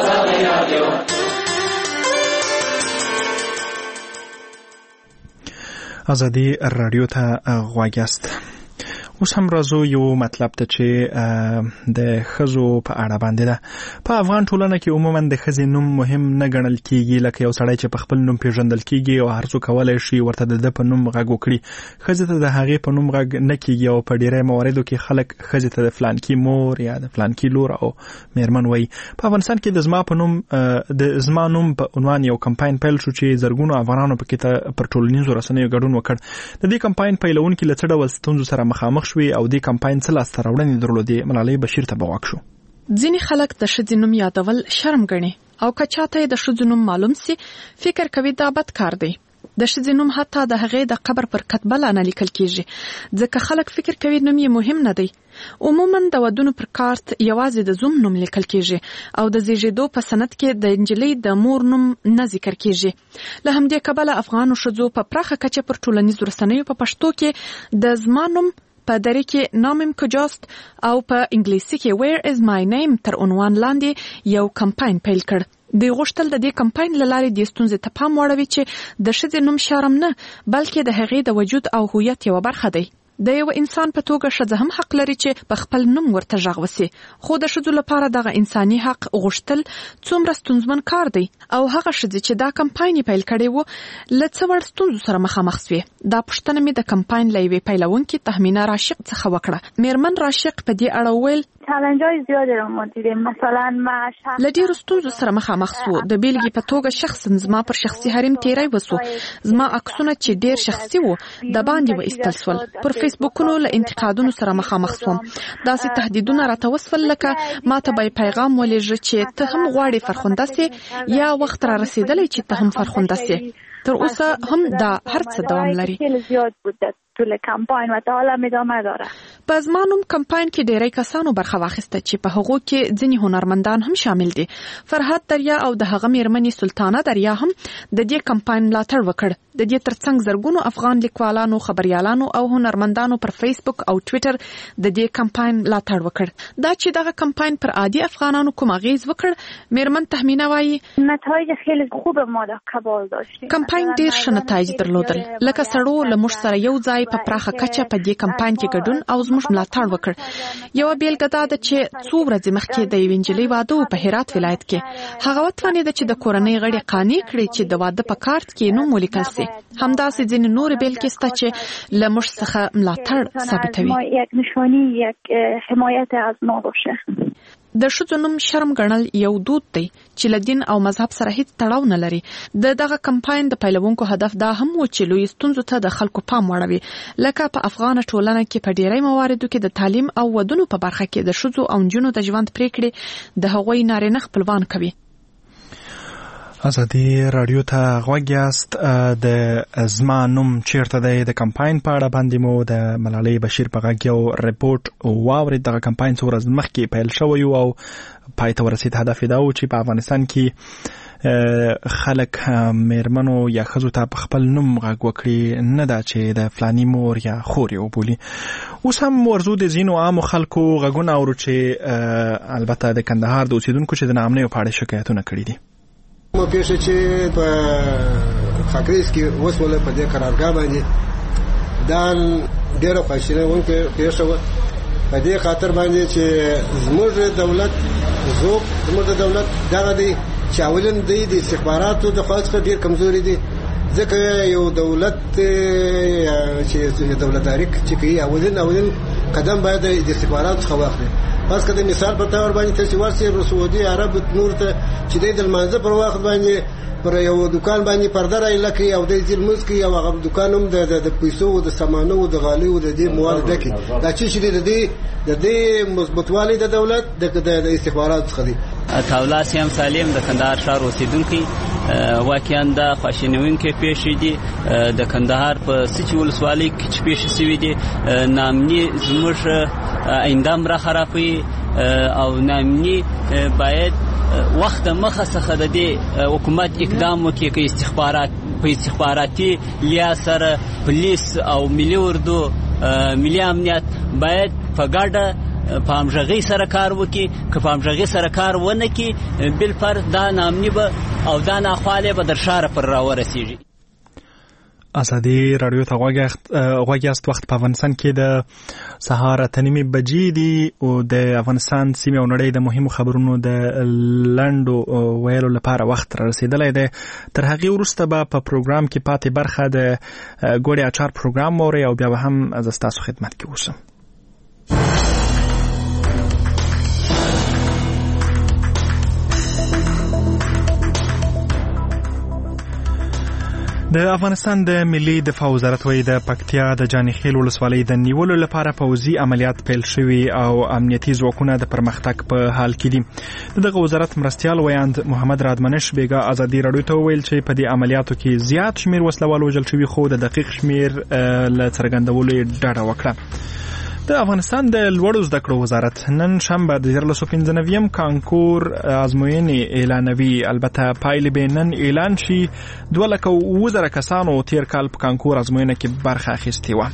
ازادي رادیو ته غوږ یاست. اوس هم راځو یو مطلب ته چې د ښځو په اړه باندې ده. په افغان ټولنه کې عموما د ښځې نوم مهم نه ګڼل کیږي، لکه یو سړی چې په خپل نوم پیژندل کیږي او هر څوک کولی شي ورته د ده په نوم غږ وکړي. ښځې ته د هغې په نوم غږ نه کیږي او په ډیری مواردو کې خلک ښځې ته د فلانکي مور یا د فلانکي لور او میرمن وایي. په افغانستان کې د زما په نوم د زما نوم په عنوان یو کمپاین پیل شو چې زرګونو افغانانو پکې پر ټولنیزو رسنیو ګډون وکړ. د دې کمپاین پیلونکي له څه ډول ستونزو سره مخامخ شوي او د کمپاین څه لاسته راوړنې درلودې؟ ملالۍ بشیر ته به غوږ شو. ځینې خلک د ښځې نوم یادول شرم ګڼي او که چاته د ښځو نوم معلوم سي فکر کوي دا بد کار دی. د ښځې نوم حتی د هغې د قبر پر کتبه لا نه لیکل کیږي ځکه خلک فکر کوي نوم یې مهم نه دی. عموما د ودونو پر کارت یوازې د زوم نوم لیکل کیږي او د زیږیدو په سند کې د انجلۍ د مور نوم نه ذکر کیږي. له همدې کبله افغانو ښځو په پراخه کچه پر ټولنیزو رسنیو په پښتو کې د زما نوم په دری کې نامم کجاست او په انګلیسي کې Where is my name تر عنوان لاندې یو کمپاین پیل کړ. د غوښتل د دې کمپاین لارې د ستونزې ته پام واړوي چې د ښځې نوم شرم نه بلکې د هغې د وجود او هویت یو برخه دی. د یو انسان په توګه ښځه هم حق لري چې په خپل نوم ورته غږ وسی، خو د ښځو لپاره دغه انساني حق غوښتل څومره ستونزمن کار دی او هغه ښځې چې دا کمپاین پیل کړی وو له څه وړ ستونزو سره مخامخ شوې. دا پوښتنه مې د کمپاین له یوې پیلوونکې تهمینه راشق څخه وکړه. میرمن راشق په دې اړه وویل چالنجای زیادی رو ما دیدیم. مثلا ما له ډېرو ستونزو سره مخامخ سو. د بیلګې په توګه شخصا زما پر شخصي حریم تیری وسو. زما عکسونه چې ډېر شخصي وو د باندې وایستل سول. پر فیسبوکونو له انتقادونو سره مخامخ سوم. داسې تهدیدونه راته وسول لکه ما ته به پیغام ولېږه چې ته هم غواړې فرخنده سې یا وخت را رسېدلی چې ته هم فرخنده سې. تر اوسه هم دا هر څه دوام لري. طول کمپاین و تا حالا ادامه داره. په زما نوم کمپاین کې ډیری کسانو برخه واخیسته چې په هغو کې ځینې هنرمندان هم شامل دي. فرهاد دریا او د هغه میرمنې سلطانه دریا هم د دې کمپاین ملاتړ وکړ. د دې ترڅنګ زرګونو افغان لیکوالانو، خبريالانو او هنرمندانو پر فیسبوک او ټوئیټر د دې کمپاین ملاتړ وکړ. دا چې دغه کمپاین پر عادي افغانانو کوم اغیز وکړ، میرمن تهمینه وایي نتایج خیلی خوب ما در قبال داشتیم. کمپاین ډیر ښه نتایج درلودل. لکه سړو له موږ سره یو ځای په پراخه کچه په دې کمپاین کې ګډون او زموږ ملاتړ وکړ. یو بیلګه دا ده چې څو ورځې مخکې د یوې نجلۍ واده په هرات ولایت کې هغه وتوانېده چې د کورنۍ غړي قانع کړي چې د واده په کارت کې نوم ولیکل سي. همداسې ځینې نورې بیلګې شته چې له موږ څخه ملاتړ ثابتوي. یک نشانی یک حمایت از ما باشه. د ښځو نوم شرم ګڼل یو دود دی چې له دین او مذهب سره هیڅ تړاو نه لري. د دغه کمپاین د پیلوونکو هدف دا هم و چې لوی ستونزو ته د خلکو پام واړوي، لکه په افغان ټولنه کې په ډیری مواردو کې د تعلیم او ودونو په برخه کې د ښځو او نجونو د ژوند پریکړې د هغوی نارینه خپلوان کوي. ازادي رادیو ته غوږ یاست. د زما نوم چیرته دی د کمپاین په اړه باندې مو د ملالۍ بشیر په غږ یو ریپورت واورید. دغه کمپاین څو ورځې مخکې پیل شوی او پای ته ورسید. هدف یې دا و چې په افغانستان کې خلک میرمنو یا ښځو ته په خپل نوم غږ وکړي، نه دا چې د فلاني مور یا خور یې وبولي. اوس هم ورزو د ځینو عامو خلکو غږونه اورو چې البته د کندهار د اوسیدونکو چې د ناامنیو په اړه شکایتونه کړي دي. مو پیښه چې په خاکریز کې وسوله په دې قرارګاه باندې دا ډېره خواشینونکې پیښه وه. په دې خاطر باندې چې زموږ دولت زوب زموږ دولت دغه دی چې اولن دی د استخباراتو د خوا څخه ډېر کمزوري دي، ځکه یو دولت چې دولتداري چې کوي اولن اولن قدم باید د استخباراتو څخه واخلي. پس کده مثال په تور باندې تاسو ورسې سعودي عرب نور ته چې د المانزه پر وخت باندې پر یو دکان باندې پرده راي لکه او د ځل مسکی او هغه دکان هم د د پیسو او د سامانو او د غالي او د دې مواد ډکه دا چې شې د دې د دې مثبتوالي د دولت د استخبارات څخه دي. تاولا سیم سالم د کندهار ښار اوسیدونکي واقعا د خواشینونکو پیښې دي د کندهار په سچ ولسوالۍ کې چې پیښې شوې دي نامني زموږ ایندام را خرابوي او نامني باید وخت مخه څخه د دې حکومت اقدام وکړي چې استخبارات په استخباراتي لیا سره پولیس او ملي اردو ملي امنیت باید په ګډه په همغږۍ سره کار وکړي که په همغږۍ سره کار ونه کړي بالفرض دا نامني به او دا ناخواله به در شاره پر راورسیږي. ازادي رادیو ته غوږ یاست. وخت په افغانستان کې د سهار اته نیمې بجې دي او د افغانستان سیمې او نړۍ د مهمو خبرونو د لنډو ویلو لپاره وخت را رسیدلی دی. تر هغې وروسته به په پروګرام کې پاتې برخه د ګوړې اچار پروګرام واورئ او بیا به هم زه ستاسو خدمت کې اوسم. د افغانستان د ملي دفاع وزارت وایي د پکتیا د جانخیل ولسوالۍ د نیولو لپاره پوځي عملیات پیل شوي او امنیتي ځواکونه د پرمختګ په حال کې دي. دغه وزارت مرستیال ویاند محمد رادمنش بیګا ازادي رادیو ته وویل چې په دې عملیاتو کې زیات شمیر وسلوال وژل شوي خو د دقیق شمیر له څرګندولو یې ډډه وکړه. د افغانستان د لوړو زده کړو وزارت نن شنبه د دیارلس سوه پنځه نوي کانکور ازموینې اعلانوي. البته پایلې به نن اعلان شي. دوه لکه اووه زره کسانو تیر کال په کانکور ازموینه کې برخه اخیستې وه.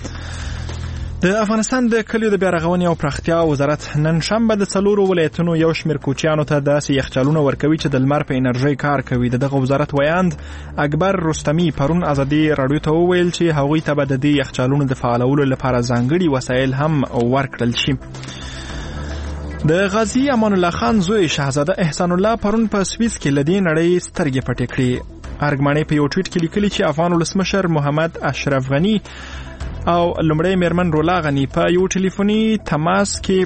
د افغانستان د کلیو د بیارغونې او پراختیا وزارت نن شنبه د څلورو ولایتونو یو شمیر کوچیانو ته داسې یخچالونه ورکوي چې د لمر په انرژۍ کار کوي. د دغه وزارت ویاند اکبر رستمی پرون ازادي رادیو ته وویل چې هغوی ته به د دې یخچالونو د فعالولو لپاره ځانګړي وسایل هم ورکړل شي. د غازی امان الله خان زوی شهزاده احسان الله پرون په سویس کې له دې نړۍ سترګې پټې کړې. ارګماني په یو ټویټ کې لیکلي چې افغان ولسمشر محمد اشرف غنی او لمړی میرمن رولا غنی په یو ټلیفوني تماس کې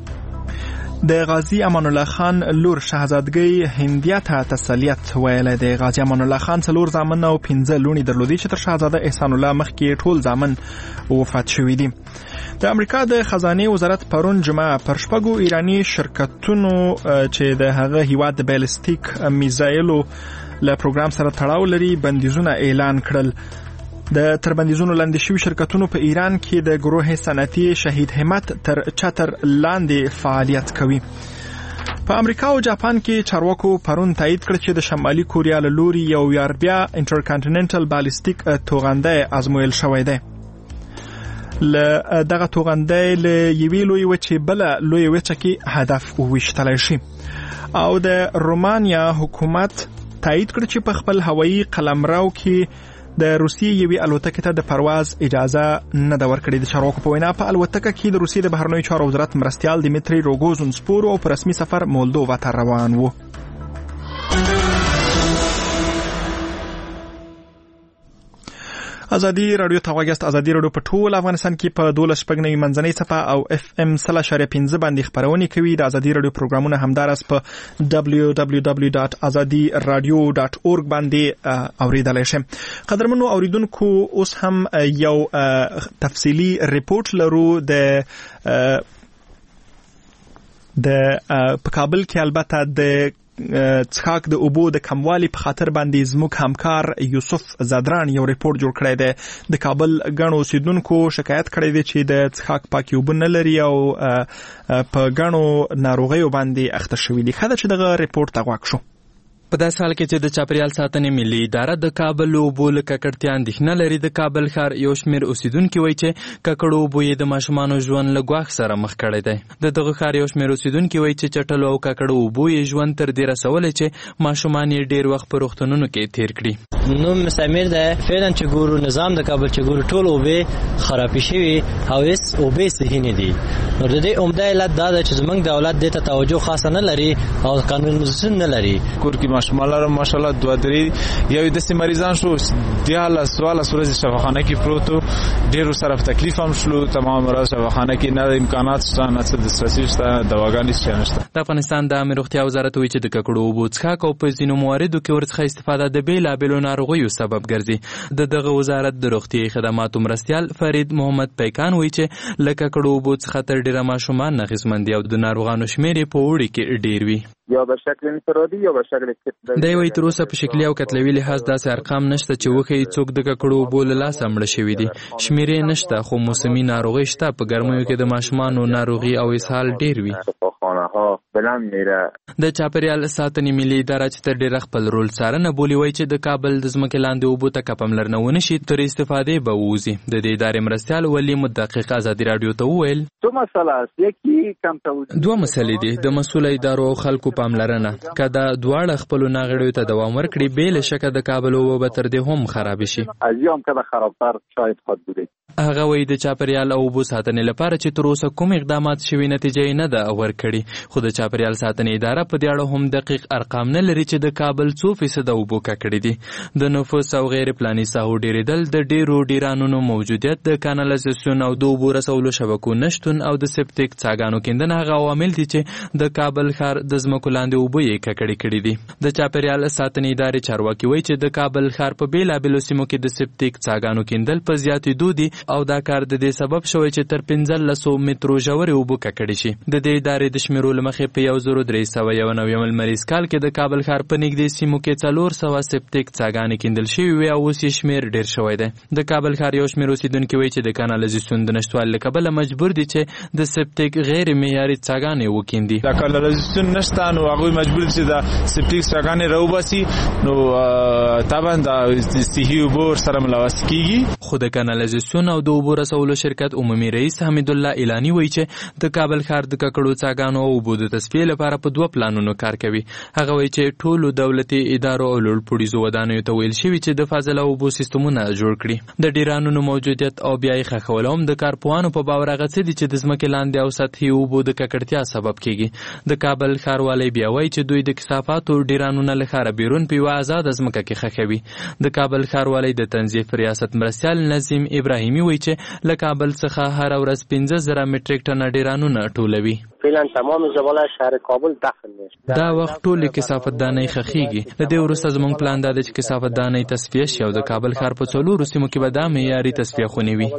د غازی امان الله خان لور شهزادګۍ هندیه ته تسلیت ویلی دی. غازی امان الله خان څلور زامن او پنځه لوڼې درلودې چې تر شهزاده احسان الله مخکې ټول زامن وفات شوي دي. د امریکا د خزانه وزارت پرون جمعه پر شپږو ایرانی شرکتونو چې د هغه هیواد د بالستیک میزایلو له پروګرام سره تړاو لري بندیزونه اعلان کړل. د تربندیزونو لاندې شوي شرکتونو په ایران کې د گروه صنعتي شهید همت تر چتر لاندې فعالیت کوي. په امریکا او جاپان کې چارواکو پرون تایید کړ چې د شمالي کوریا له لوري یو یار بیا انټرکانټیننټل بالستیک توغنده ازمویل شوی دی. له دغه توغنده له یوې لوی وچې بله لوی وچه کې هدف وویشتلی شي. او د رومانیا حکومت تایید کړ چې په خپل هوایي قلمرو کې د روسیې یوې الوتکې ته د پرواز اجازه نه ده ورکړې. د چارواکو په وینا په الوتکه کې د روسیې د بهرنیو چارو وزارت مرستیال دیمیتری روګوزون سپورو او په رسمي سفر مولدووا ته روان و. ازادي رادیو ته غوږ یاست. ازادي رادیو په ټول افغانستان کې په دولس شپږ نوي منځنۍ څپه او اف ام سل اشاریه پنځه باندې خپرونې کوي. د ازادي رادیو پروګرامونه همداراز په دبلیو دبلیو دبلیو ډاټ ازادي رادیو ډاټ اورګ باندې اوریدلای شئ. قدرمنو اوریدونکو اوس هم یو تفصیلی ریپورت لرو د د په کابل کې البته د څښاک د اوبو د کموالي په خاطر باندې زموږ همکار یوسف زادران یو ریپورت جوړ کړی دی. د کابل ګڼو اوسیدونکو شکایت کړی دی چې د څښاک پاکې اوبه نه لري او په ګڼو ناروغیو باندې اخته شوي دي. ښه ده چې دغه ریپورت ته غوږ شو. په داسې حال کې چې د چاپریال ساتنې ملي اداره د کابل اوبو له ککړتیا اندېښنه لري. د کابل ښار یو شمېر اوسیدونکي وایي چې ککړو اوبو یې د ماشومانو ژوند له ګواښ سره مخ کړی دی. د دغه ښار یو شمېر اوسیدونکي وایي چې چټلو او ککړو اوبو یې ژوند تر دې رسولی چې ماشومان یې ډېر وخت په روغتونونو کې تیر کړي. نوم سمیر دی. فعلا چې ګورو نظام د کابل چې ګورو ټول اوبه خرابې شوي او هېڅ اوبه صحي نه دي. نو د دې عمده علت دا ده چې زموږ دولت دې ته توجه خاصه نه لري او قانون نظم نه لري. کور کې ماشومان ماشاءالله دوه درې یو د مریضان شو دیاله سوال سورج شفاخانه کې پروتو ډیرو سره تکلیف هم شلو تمام راز شفاخانه کې نه امکانات شته نه څه د ساسي شته دواګانې شته. د افغانستان د عامه روغتیا وزارت وایي چې د ککړو اوبو څښاک او په ځینو مواردو کې ورڅخه استفاده د بیلابیلو ناروغیو سبب ګرځي. د دغه وزارت د روغتي خدماتو مرستیال فرید محمد پیکان وایي چې له ککړو اوبو څخه تر ډیره ماشومان اغېزمن دي او د ناروغانو شمېر په وړي کې ډیر وي. یا به شکل انفرادي یا به شکل کتلوي. دی وایي تر اوسه په شکلي او کتلوي لحاظ داسې ارقام نشته چې وښیي څوک د ککړو اوبو له لاسه مړه شوي دي. شمېر یې نشته خو موسمي ناروغۍ شته. په ګرمیو کې د ماشومانو ناروغي او اسهال ډیر وي. د چاپیریال ساتنې ملي اداره چې تر ډیره خپل رول څارنه بولي وایي چې د کابل د ځمکې لاندې اوبو ته که پاملرنه ونه شي تر استفادې به ووځي. د دې ادارې مرستیال ولي مدقق ازادي راډیو ته وویل دوه مسلې دي د مسؤله ادارو او خلکو پاملرنه. که دا دواړه خپلو ناغړیو ته دوام ورکړي بې له شکه د کابل اوبه به تر دې هم خراب شي. هغه وایي د چاپیریال او اوبو ساتنې لپاره چې تر اوسه کوم اقدامات شوي نتیجه یې نه ده ورکړې. خو د چاپیریال ساتنې اداره په دې اړه هم دقیق ارقام نه لري چې د کابل څو فیصده اوبو ککړې دي. د نفوس او غیر پلاني ساحو ډېرېدل، د ډېرو ډیرانونو موجودیت، د کانالیزاسیون او د اوبو رسولو شبکو نشتون او د سپټیک څاګانو کیندنه هغه عوامل دي چې د کابل ښار د ځمکو لاندې اوبه یې ککړې کړي دي. د چاپیریال ساتنې ادارې چارواکي وایي چې د کابل ښار په بېلابېلو سیمو کې د سپټیک څاګانو کیندل په زیاتېدو دي او دا کار د دې سبب شوی چې تر پنځلسو مترو ژورې اوبه ککړې شي. د دې ادارې د شمیرو له مخې په یو زرو درې سوه یو نوي لمریز کال کې د کابل ښار په نږدې سیمو کې څلور سوه سپټیک څاګانې کیندل شوي وي او اوس یې شمېر ډېر شوی دی. د کابل ښار یو شمېر اوسېدونکي وایي چې د کانالیزاسیون د نشتوالي له کبله مجبور دي چې د سپټیک غیر معیاري څاګانې وکیندي. د کانالیزاسیون نشته نو هغوی مجبور دي چې د سپټیک څاګانې راوباسي نو طبعا د صحي اوبو ورسره ملوث کېږي. خو د کانالیزاسیون او د اوبو رسولو شرکت عمومي رئیس حمید الله اعلاني وایي چې د کابل ښار د ککړو څاګانو او اوبو د تصفیې لپاره په دوه پلانونو کار کوي. هغه وایي چې ټولو دولتي ادارو او لوړپوړیزو ودانیو ته ویل شوي چې د فاضله اوبو سیستمونه جوړ کړي. د ډیرانونو موجودیت او بیا یې ښخول هم د کارپوهانو په باور هغه څه دي چې د ځمکې لاندې او سطحي اوبو د ککړتیا سبب کیږي. د کابل ښاروالی بیا وایي چې دوی د کثافاتو ډیرانونه له ښاره بیرون په یوه ازاده ځمکه کې ښخوي. د کابل ښاروالی د تنظیف ریاست مرستیال نظیم ابراهیمي وایي چې له کابل څخه هر ورځ پنځه زره مټریک ټنه ډیرانونه ټولوي. فعلا تمام زباله شهر کابل دفن میشه. دا وخت ټولې کثافت دانۍ ښخیږي. له دې وروسته زموږ پلان دا دی چې کثافت دانۍ تصفیه شي او د کابل ښار په څلورو سیمو کې به دا معیاري تصفیه خونې وي.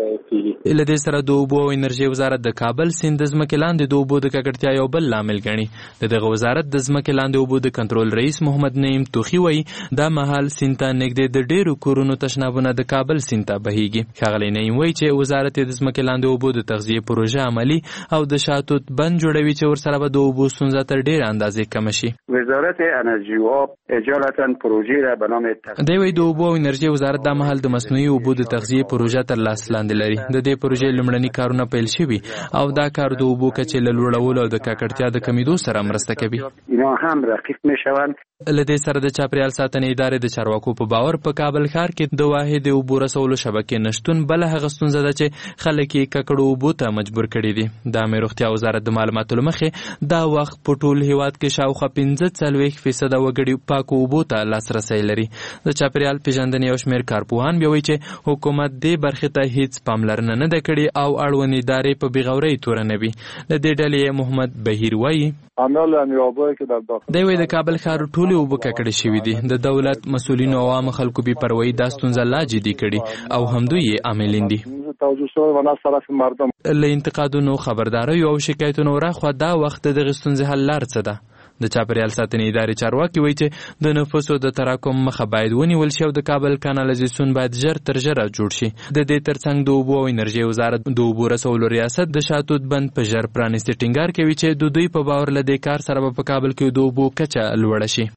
له دې سره د اوبو او انرژي وزارت د کابل سیند د ځمکې لاندې د اوبو د ککړتیا یو بل لامل ګڼي. د دغه وزارت د ځمکې لاندې اوبو د کنټرول رئیس محمد نعیم توخي وایي دا مهال سیند ته نږدې د ډېرو کورونو تشنابونه د کابل سیند ته بهیږي. ښاغلی نعیم وایي چې وزارت د ځمکې لاندې اوبو د تغذیې پروژه عملي او د شاتوت بند جوړوي چې ورسره به د اوبو ستونزه تر ډېرې اندازې کمه شي. وزارت انرژي او آب اجالتا پروژه را به نام دی وایي د اوبو او انرژي وزارت دا مهال د مصنوعي اوبو د تغذیې پروژه تر لاس لاندې لري. د دې پروژې لومړني کارونه پیل شوي او دا کار د اوبو کچې له لوړولو او د ککړتیا د کمیدو سره مرسته کوي. اینا هم رقیب میشوند. له دې سره د چاپیریال ساتنې ادارې د چارواکو په باور په کابل ښار کې د واحد اوبو رسولو شبکې نشتون بله هغه ستونزه ده چې خلک یې ککړو اوبو ته مجبور کړي دي. د عامه روغتیا وزارت د معلوماتو له مخې دا وخت په ټول هیواد کې شاوخوا پنځه څلوېښت فیصده وګړي پاکو اوبو ته لاسرسی لري. د چاپیریال پیژندنې یو شمېر کارپوهان بیا وایي چې حکومت دې برخې ته هیڅ پاملرنه نه ده کړې او اړوند ادارې په بېغورۍ تورنوي. له دې ډلې محمد بهیر وایي دی وایي د کابل ښار ټولې اوبه ککړې شوي دي. د دولت مسؤلینو او عامه خلکو بې پروایي دا ستونزه لا جدي کړي او همدوی یې عاملین دي. له انتقادونو خبرداریو او شکایتونو وراخوا دا وخت د دغې ستونزې حل لار څه ده؟ د چاپیریال ساتنې ادارې چارواکي وایي چې د نفوسو د تراکم مخه باید ونیول شي او د کابل کانالیزاسیون باید ژر تر ژره جوړ شي. د دې ترڅنګ د اوبو او انرژي وزارت د اوبو رسولو ریاست د شاتوت بند په ژر پرانیستي ټینګار کوي چې د دوی په باور له دې کار سره به په کابل کې د اوبو کچه لوړه شي.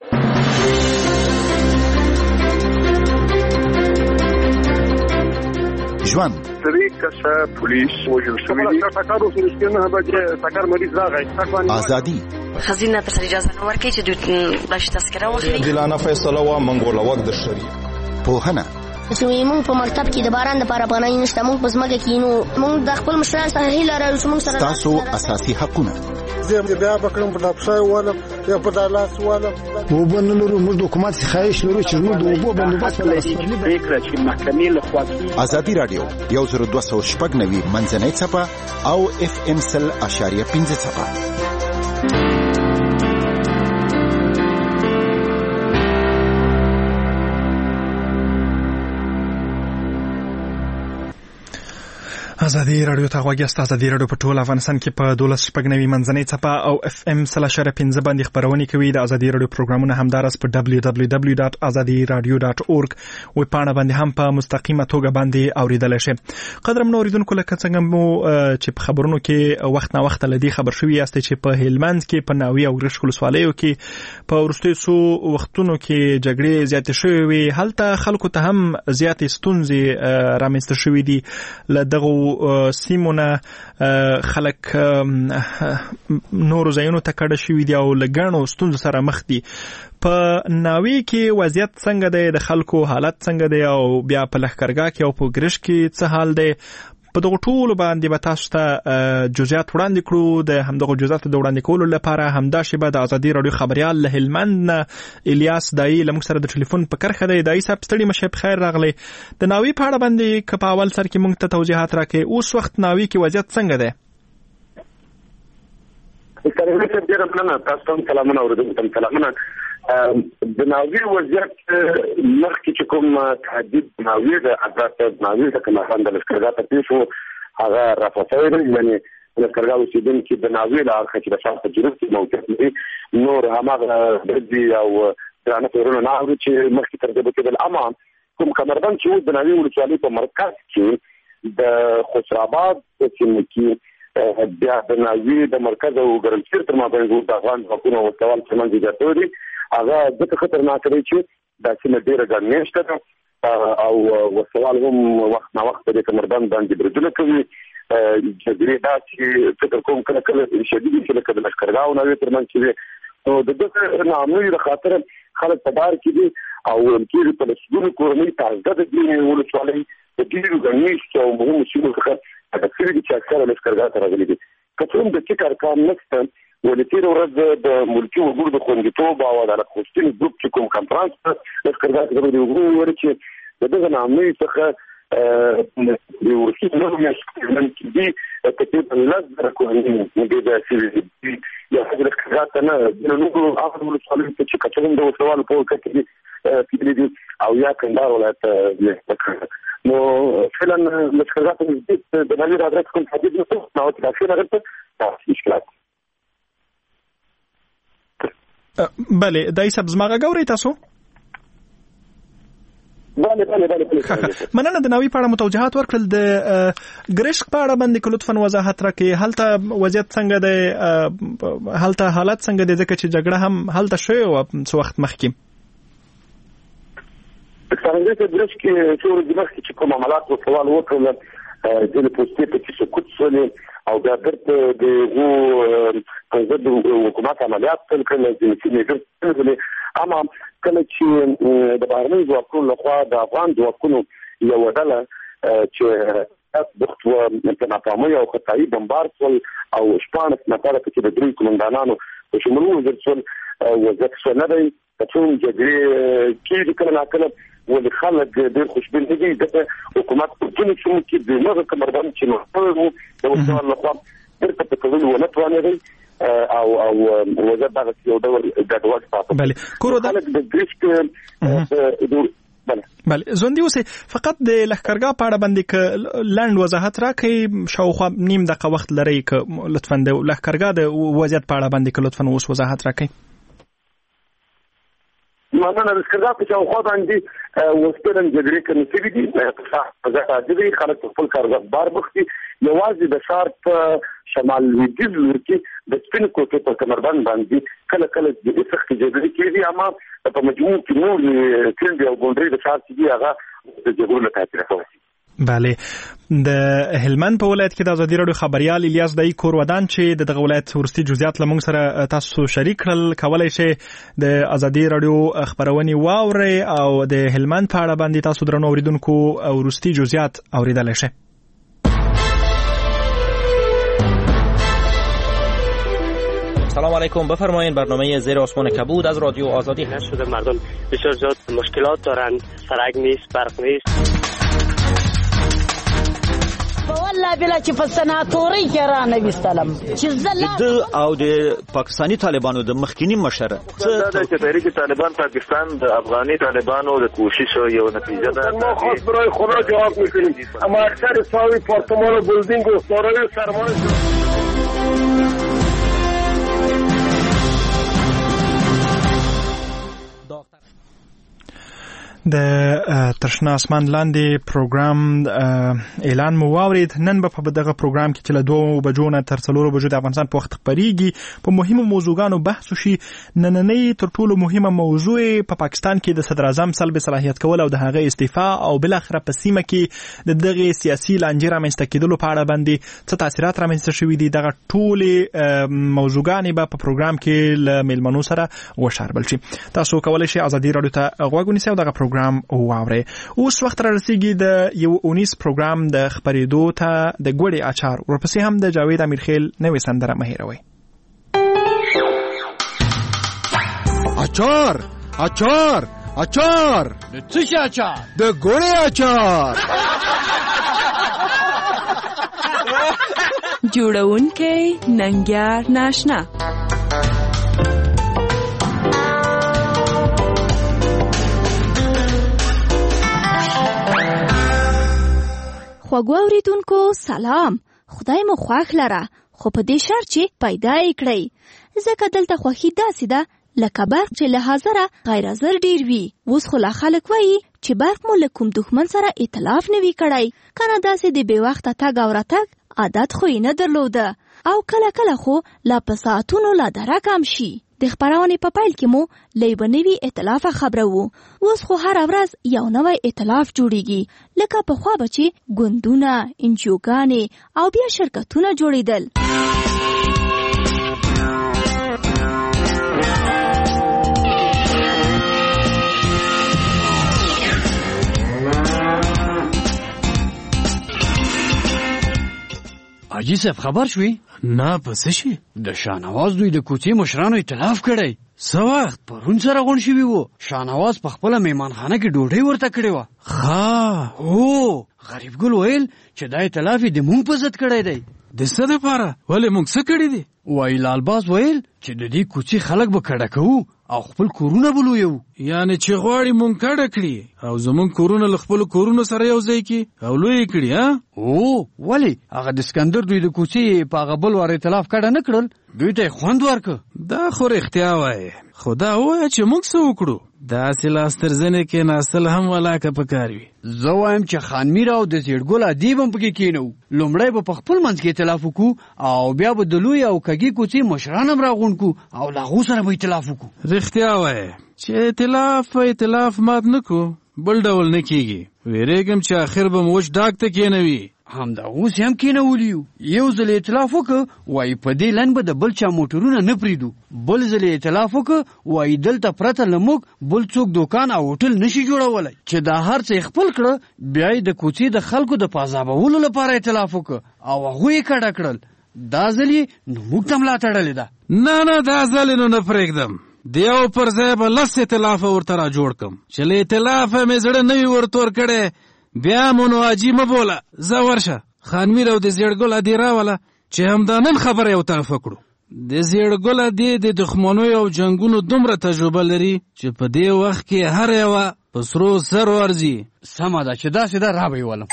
ژوند درې کسه پولیس وژل شوي دي. ټکر وشو نه به چې ټکر مریض راغی. ازادي خزینه تر اجازه نه ورکړي چې دوی بلش تذکره واخلي. عادلانه فیصله و منګوله وخت د شری. پوهنه چې موږ په مکتب کې د باران لپاره پناه نشته، موږ په ځمکه کې نو موږ د خپل مشرانو څخه هیله لرو چې موږ سره تاسو اساسي حقونه زه بیا بکړم په دپسای ولم یا په دالاس ولم وبو نه لرو. موږ د حکومت خواهش لرو چې موږ د اوبو بندوبست ولرو. فکر چې محکمې له خوا ازادي رادیو یو زر دوه سوه شپږ نوي منځنۍ څپه او اف ام سل اشاریه پنځه څپه. ازادي رادیو ته غوږی است. ازادي رادیو په ټول افغانستان کې په دولس شپږ نوي منځنۍ څپه او اف ام سل اشاریه پنځه باندې خبرونه کوي. د ازادي رادیو پروګرامونه همدارس په دبلیو دبلیو دبلیو ډاټ ازادي رادیو ډاټ اورګ ویب پاڼه باندې هم په مستقیمه توګه باندې اوریدل شي. قدرمن اوریدونکو، لکه څنګه مو چې په خبرونو کې وخت نه وخت لدی خبر شوی یاست چې په هلمند کې په ناوی او ګرشک ولسوالیو کې په ورستي سو وختونو کې جګړې زیات شوې وي. هلته خلکو ته هم زیات ستونزې رامنځته شوې دي. لدغه سیمونه خلک نورو ځایونو ته کډه شوي دي او لګڼو ستونزو سره مخ دي. په ناوی کې وضعیت څنګه دی؟ د خلکو حالت څنګه دی؟ او بیا په لښکرګاه کې او په ګرشک کې څه حال دی؟ په دغه ټولو باندې به تاسو ته جزئیات وړاندې کړو. د همدغه جزئیات د وړاندې کولو لپاره همدا شیبه د ازادي رادیو خبريال له هلمند نه الیاس دای لمک سره د ټلیفون په کرخه دی. دای صاحب ستړي مشه په خیر راغلی. د ناوی په اړه باندې که په اول سر کې موږ ته توضیحات راکړي، اوس وخت ناوی کې وضعیت څنګه دی؟ تاسو ته سلامونه اوریدونکو ته سلامونه. د ناوی وضعیت مخکې چې کوم تهدید ناوی د عدالت ناوی د کمربند د لښکرګاه ته پیښ و، هغه رافضوي دی. یعنی لښکرګاه اوسېدونکي د ناوی له اړخه چې د شام په جنوب کې موقعیت لري، نور هماغه بردي او درانه تورونه نه اوري چې مخکې تر دې به کېدل. اما کوم کمربند چې اوس د ناوی ولسوالۍ په مرکز کې د خسراباد په سیمه کې بیا د ناوی د مرکز او ګرمسیر تر مابین د افغان ځواکونو او سوال ترمنځ ایجاد شوی هغه ځکه خطرناک دی چې دا سیمه ډېره ګرمېشته ده او وسوال هم وخت نه وخت د کمربند باندې بریدونه کوي. جګړې دا چې فکر کوم کله کله شدید چې لکه د لښکرګاه او ناوی ترمنځ کې نو د دغه ناامنۍ له خاطر خلک په دار کې دي او کېږي په لسګونو کورنۍ تازه د دې ولسوالۍ د ډېرو ګرمېشتو او مهمو سیمو څخه د سوي دي چې اکثره لښکرګاه ته راغلي دي. که څه هم د ټیک ارقام نشته، ولې تېره ورځ د ملکي وګړو د خوندیتوب او عدالت غوښتنې ګروپ چې کوم کنفرانس په لښکرګاه کې د وګړو وویل چې د دغه ناامنۍ څخه د وروستي نهو میاشتو کې دي که په لس زره کورنۍ دې ځای شوي دي یا هغه لښکرګاه ته نه د نورو هغه ولسوالیو ته چې که څه هم د وسلوالو په ولکه کې تللي دي او یا کندهار ولایت ته نو فعلا لښکرګاه ته نږدې د ناوی رادرس کوم تهدید نشته، نو تدافع هغلته مشکلات. بله دای صاحب زما غږ اورئ تاسو؟ بله بله بله. مننه. د ناوی په اړه متوجهات ورکړل. د ګرشک په اړه باندې که لطفا وضاحت راکړئ. هلته وضعیت څنګه دی؟ هلته حالت څنګه دی؟ ځکه چې جګړه هم هلته شوې وه څه وخت مخکې. څرنګه چې ګرشک کې څو ورځې مخکې چې کوم عملات وسوال وکړل، ځینې پوستې په کې سقوط شولې او بیا بیرته د هغو ضد حکومت عملیات پیل کړل، ځینې سیمې بیرته ونیولې. اما کله چې د بهرنیو ځواکونو لخوا د افغان ځواکونو یوه ډله چې بخت وه په ناکامۍ او خطایي بمبار شول او شپاړس نفره پکې د درېیو قومندانانو په شمول ووژل شول، وضعیت ښه نه دی. که څه هم جګړې کېږي کله ناکله، ولې خلک ډېر خوشبین نه دي ځکه حکومت په ځینو سیمو کې د هغه کمربند چې نور شوی وو د وسوال لخوا بیرته په کولو ونه توانېدی او او وضعیت دغسې یو ډول ګډوډ پاته. خلک د ګرشک بله ژوندي اوسئ. فقط د لښکرګاه په اړه باندې که لنډ وضاحت راکړئ، شاوخوا نیم دقیقه وخت لرئ، که لطفا د لښکرګاه د وضعیت په اړه باندې که لطفا اوس وضاحت راکړئ. مننه. لښکرګاه په شاوخوا باندې وسپېرن جګړې کمې شوي دي، په ګټه عاجزې خلک په خپل کاروبار بوخت دي. یوازې د ښار په شمال لویدیځ لور کې د سپینې کوټې په کمربند باندې کله کله سختې جګړې کېږي، اما په مجموع کې نور کلي او بونډرۍ د ښار چې دي هغه د جګړو له تاثیره شوی. بله د هلمند په ولایت کې د ازادي راډیو خبريال الیاس دای کور ودان چې د دغه ولایت ورستي جزئیات لمونږ سره تاسو شریک کړل کولای شي د ازادي راډیو خبرونه واوري او د هلمند په اړه باندې تاسو درنو اوریدونکو ورستي جزئیات اوریدل شي. سلام علیکم، بفرمایید. برنامه زیر آسمان کبود از رادیو آزادی هست. شده مردم بسیار زیاد مشکلات دارند، سرک نیست، برق نیست. والله بلا چې په سناتوري کې را نه وستلم چې زله د او د پاکستانی طالبانو د مخکینی مشر څه د تحریک طالبان پاکستان د افغاني طالبانو د کوشش یو نتیجه ده. ما خاص برای خدا جواب میکنیم، اما اکثر صاحب پارتمان و بلدینگ و سارای سرمایه د ترشنا اسمان لاندې پروګرام اعلان مو واورید. نن به په دغه پروګرام کې چې له دوه بجو نه تر څلورو بجو د افغانستان په وخت خبريږي په مهمو موضوعاتو بحث وشي. نننۍ تر ټولو مهمه موضوع په پاکستان کې د صدر اعظم سلب صلاحیت کول او د هغه استعفا او بل اخر په سیمه کې د دغه سیاسي لانجه رامنځته کېدلو په اړه باندې څه تاثیرات رامنځته شوي دي. دغه ټول موضوعګانې به په پروګرام کې له میلمنو سره وشاربل شي. تاسو کولای شئ ازادي راډیو ته غوږ ونیسئ او دغه پروګرام واورئ. اوس وخت را رسیږي د یو اونیس پروګرام د خبرېدو ته د ګوړې اچار ورپسې هم د جاوید امیرخیل نوې سندره مه هېروئ. اچار اچار اچار د څه شي اچار؟ د ګوړې اچار. جوړونکی ننګیار ناشنا. خوږو اوریدونکو سلام، خدای مو خوښ لره، خو په دې شرط چې پیدا یې کړئ، ځکه دلته خوښي داسې ده لکه برق چې له حاضره غیر حاضر ډیر وي. اوس خو لا خلک وایي چې برق مو له کوم دښمن سره ائتلاف نه وي کړی، کنه داسې د بې وخته تګ او راتګ عادت خو یې نه درلوده او کله کله خو لا په ساعتونو لا درک هم شي. د خبرونې په پیل کې مو له یوه نوي ائتلاف خبره وو، اوس خو هره ورځ یو نوی ائتلاف جوړیږي، لکه پخوا به چې ګوندونه، انجیوګانې او بیا شرکتونه جوړېدل. حاجی صاحب خبر شوي؟ نه پس شي د شاهنواز دوی د کوڅې مشرانو ائتلاف کړی. څه وخت پرون سره غونډ شوي وو. شاهنواز په خپله میهمانخانه کې ډوډۍ ورته کړې وه. ښه هو غریب ګل ویل چې دا ائتلاف یې د مونږ په ضد کړی دی. د څه دپاره؟ ولې مونږ څه کړي دي؟ وایي لالباز ویل چې د دې کوڅې خلک به کډه کوو او خپل کورونه به لویو. یعنې چې غواړي مونږ کډه کړي او زمونږ کورونه له خپلو کورونو سره یو ځای کړي او لوی کړي. ها او ولې هغه د اسکندر دوی د کوڅې په هغه بل وار ائتلاف کډه نه کړل، دوی ته یې خوند ورکړ. دا خو رښتیا وایي، خو دا ووایه چې مونږ څه وکړو. داسې لاسترزنې کې ناستل هم ولاکه پکار وي. زه وایم چې خان میر او د زیړګل ادیب هم پکې کېنو. لومړی به په خپل منځ کې ائتلاف وکړو او بیا به د لوی او کږې کوڅې مشران هم راغونډ کړو او له هغو سره به ائتلاف وکړو. رښتیا وایي چې ائتلاف په ائتلاف مات نه کړو بل ډول نه کېږي. ویرېږم چې آخر به مو وچ ډاک ته کېنوي. همدا اوس یې هم کېنولي یو. یو ځل ائتلاف وکړه وایي په دې لن به د بل چا موټرونه نه پرېږدو. بل ځل ائتلاف وکړه وایي دلته پرته له موږ بل څوک دوکان او هوټل نشي جوړولی. چې دا هر څه یې خپل کړه بیا یې د کوڅې د خلکو د پازابولو لپاره ائتلاف وکړه او هغوی یې کډه کړل. دا ځل یې نو موږ ته ملا تړلې ده. نه نه دا ځل یې نو نه پرېږدم. د یو پر ځای به لس ائتلافه ورته را جوړ کړم چې له ائتلافه مې زړه نه وي ورتور کړی. بیا مو نو حاجي مه بوله، ځه ورشه خان میر او د زیړګل ادې راوله چې همدا نن خبره یو طرفه کړو. د زیړګل ادې د دښمنیو او جنګونو دومره تجربه لري چې په دې وخت کې هر یوه په سرو سرو ارځي. سمه ده چې داسې ده را به یې ولم.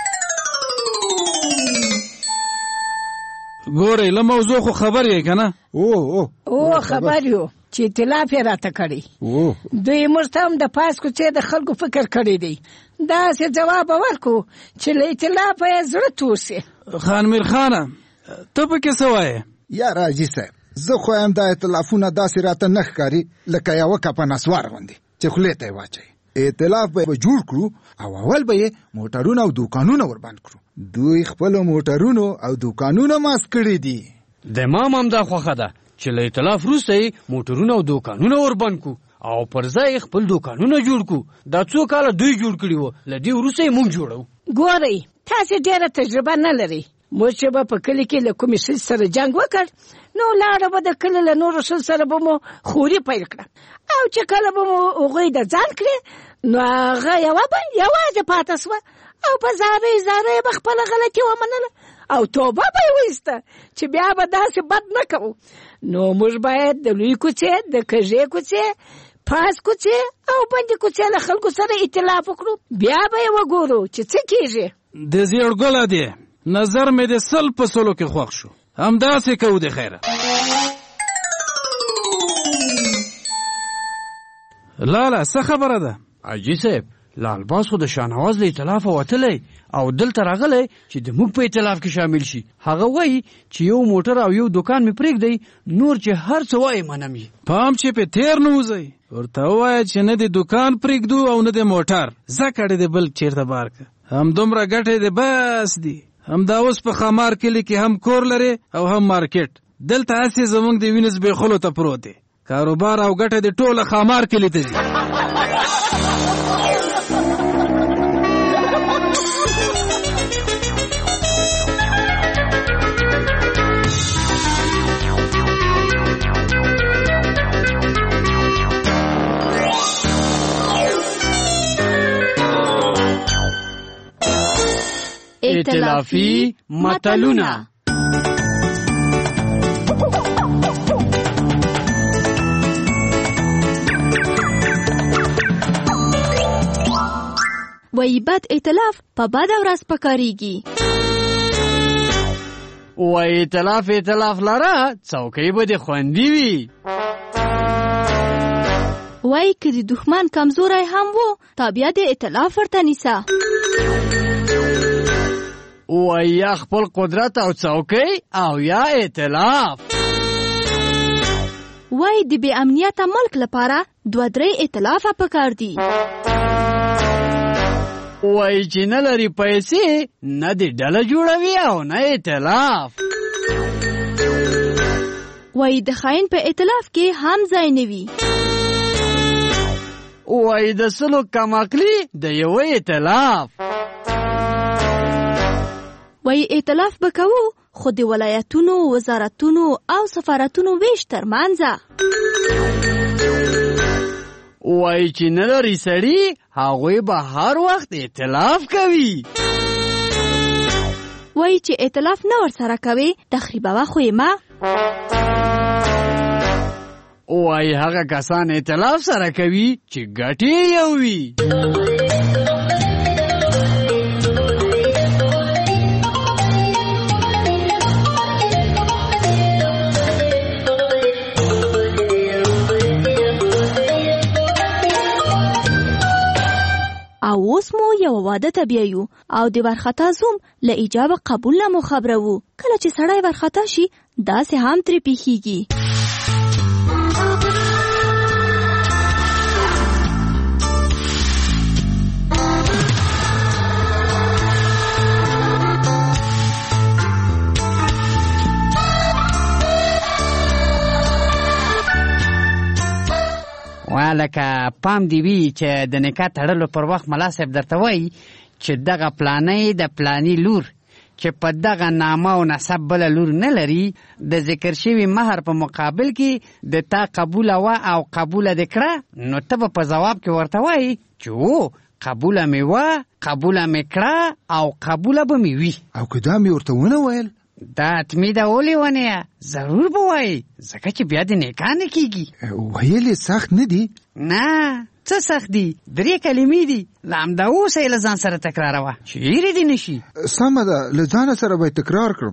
ګورئ له موضوع خو خبر یې که نه؟ او او خبر یو چې ائتلاف یې راته کړی. دوی موږ ته هم د پاس کوڅې د خلکو فکر کړی دی. داسې جواب ورکړو چې له ائتلافه یې زړه تور سي. خان میر خانه ته پکې څه وایې؟ یاره حاجي صاحب زه خو یم دا ائتلافونه داسې راته نه ښکاري لکه یوه کپه نسوار غوندې چې خولې ته یې واچوي. ائتلاف به جوړ کړو او اول به موټرونه او دوکانونه ور بند کړو. دوی خپل موټرونه او دوکانونه ماس کړی دي. د ما هم دا خوخه ده چې له ائتلاف وروسته موټرونه او دوکانونه ور بند کړو او پر ځای خپل دوکانونه جوړ کړو. دا څو کاله دوی جوړ کړي وو، له دې وروسته یې موږ جوړو. ګورئ تاسې ډېره تجربه نه لرئ. موږ چې به په کلي کې له کومې ښځې سره جنګ وکړ نو لاړه به د کلي له نورو ښځو سره به مو خوري پیل کړه او چې کله به مو هغوی د ځان کړې نو هغه یوه به یوازې پاته سوه او په زارۍ زارۍ به خپله غلطي ومنله او توبه به یې وایسته چې بیا به داسې بد نه کوو. نو موږ باید د لوی کوڅې د کږې کوڅې پاس کوڅې او بندې کوڅې له خلکو سره ائتلاف وکړو، بیا به یې وګورو چې څه کېږي. د زیړ ګله دی نظر مې د سل په سلو کې خوښ شو. همداسې کوو د خیره. لاله څه خبره ده؟ حاجي صاحب لالباس خو د شاهنواز له ائتلاف وتلی او دلته راغلی چې د موږ په ائتلاف کې شامل شي. هغه وایي چې یو موټر او یو دوکان مې پرېږدی، نور چې هر څه وایي منم یې. پام چې په تیر نه وځئ، ورته ووایه چې نه د دوکان پرېږدو او نه د موټر، زه کړې د بل چېرته بار که. همدومره ګټې د بس دي. همدا اوس په خمار کلي کې هم کور لري او هم مارکیټ. دلته هسې زموږ د وینې زبېښلو ته پروت دی. کاروبار او ګټه د ټوله خمار کلي ته ځي. ائتلافي متلونه. وای بد ائتلاف په بد ورځ پکاريږي. وای ائتلاف ائتلاف لاره څوکۍ به دې خوندي وي. وای که د دښمن کمزوری هم وو تا بیا د ائتلاف ورته نیسه. وای یا خپل قدرت او څوکۍ او یا ائتلاف. وای د بې امنیته ملک لپاره دوه درې ائتلافه پکار دي. وای چې نه لري پیسې نه دې ډله جوړوي او نه ائتلاف. وای د خاین په ائتلاف کې هم ځای نه وي. وای د سلو کم عقلي د یوه ائتلاف. وای ائتلاف به کوو خو د ولایتونو، وزارتونو او سفارتونو ویش ترمنځه. وای چې نه لري سړي هغوی به هر وخت ائتلاف کوي. وای چې ائتلاف نه ورسره کوي تخریبوه خو یې ما. وای هغه کسان ائتلاف سره کوي چې ګټې یو وي. او اوس مو یو واده ته بیایو او د ورخطا زوم له ایجاب قبول نه مو خبرو. کله چې سړی ورخطا شي داسې هم ترې پیښیږي. لکه پام دی وی چې د نکاح تړلو پر وخت ملا صاحب درته وایي چې دغه پلانې د پلانی لور چې په دغه نامه او نسب بله لور نه لري د ذکر شوي مهر په مقابل کې د تا قبوله وه او قبوله دې کړه، نو ته به په ځواب کې ورته وایي چې او قبوله مې وه، قبوله مې کړه او قبوله به مې وي. او که دا مې ورته ونه ویل دا اتمی ده ولې ونه ضرور به وایي ځکه چې بیا د نکاح نه کېږي. ویل یې سخت نه دي؟ نه څه سخت دي، درې کلمې دي. له همدا اوسه یې له ځان سره تکراروه چې هېرې دې نه شي. سمه ده له ځانه سره به یې تکرار کړم.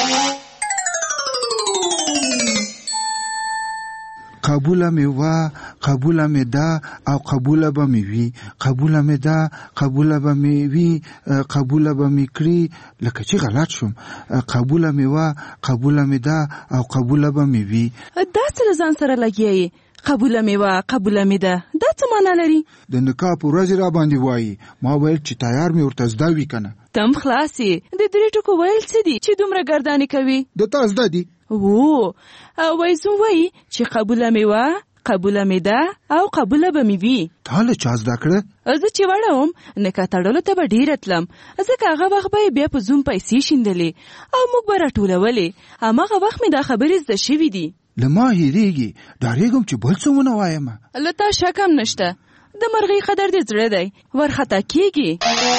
قبوله مې وه، قبوله مې ده او قبوله به مې وي، قبوله مې ده، قبوله به مې وي، قبوله به مې کړي. لکه چې غلط شم. قبوله مې وه، قبوله مې ده او قبوله به مې وي. داسې له ځان سره لګیا یې قبوله مې وه قبوله مې ده دا څه معنا لري؟ د نکاح په ورځ را باندې وایي. ما ویل چې تیار مې ورته زده وي که نه. تم خلاص یې. د درې ټکو ویل څه دي چې دومره ګردانې کوي؟ د تا زده دي. او وایسون وایي چې قبوله مې وه قبوله مې ده او قبوله به مې وي. تا له چا زده کړه؟ زه چې وړه وم نکاح تړلو ته به ډېره تلم، ځکه هغه وخت به یې بیا په زوم پیسې شیندلې او موږ به راټولولې. هماغه وخت مې دا خبرې زده شوي دي. له ما هېرېږي، ډارېږم چې بل څه ونه وایم. له تا شک هم نشته، د مرغۍ قدر دې زړه دی، ورخطا کېږي.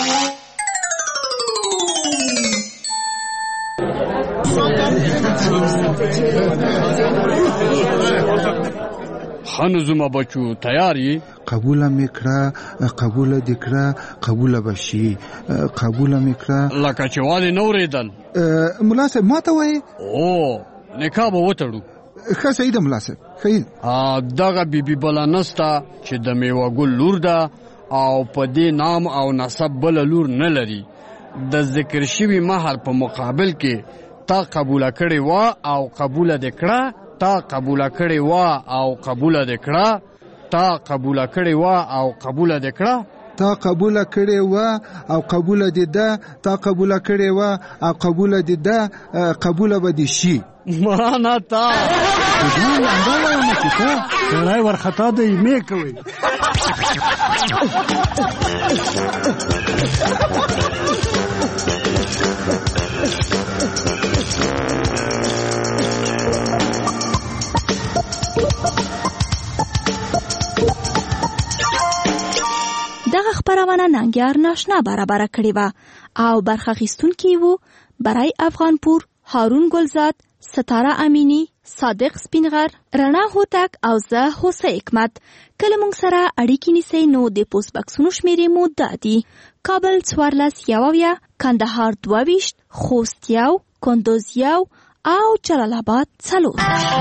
خانو زما بچو تیار یې؟ قبوله مې کړه قبوله دې کړه قبوله به شي قبوله مې کړه. لکه چې والې نه اورېدل. ملا صاحب ما ته وایې؟ او نکاح به وتړو. ښه صحیح ده ملا صاحب صحیح. دغه بیبي بله نسته چې د میوه ګل لور ده او په دې نام او نسب بله لور نه لري. د ذکر شوي مهر په مقابل کې تا قبوله کړې وه او قبوله دې کړه، تا قبوله کړې وه او قبوله دې کړه، تا قبوله کړې وه او قبوله دې کړه، تا قبوله کړې وه او قبوله دې ده، تا قبوله کړې وه او قبوله دې ده، قبوله به دې شي. مانا تا سړی ورخطا دی مې کوي. دغه خپرونه ننګیار ناشنا برابره کړې وه او برخه اخیستونکي وو برای افغانپور، هارون ګلزاد، ستاره امینی، صادق سپینغر، رڼا هوتک او زه هوسه حکمت. کله موږ سره اړیکې نیسئ نو د پوسټ بکسونو شمیرې مو دا دي: کابل څوارلس یو اویا، کندهار دوه ویشت، خوست یو، کندوز یو او جلال آباد څلور.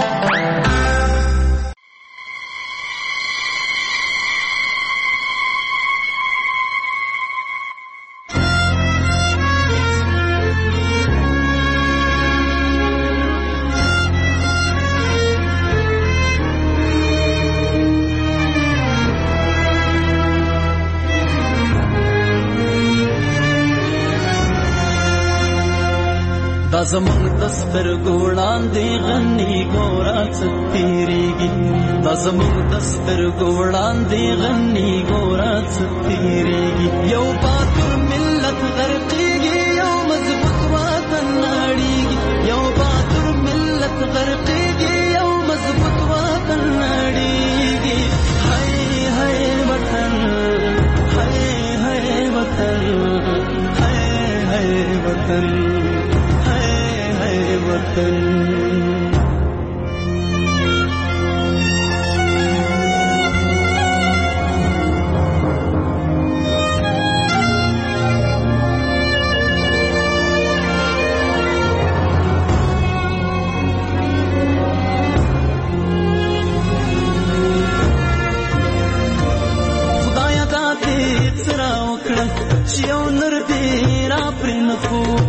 دا زمونږ د سترګو وړاندې غني ګوره څه تېرېږي، دا زمونږ د سترګو وړاندې غني ګوره څه تېرېږي. یو باتور ملت غرقېږي، یو مضبوط وطن نړېږي، یو باتور ملت غرقېږي، یو مضبوط وطن نړېږي. هی هی وطن، هی هی وطن، هی هی وطن، وطن. خدایا دا دې سره وکړه چې یو نر دې را پرې نفوت.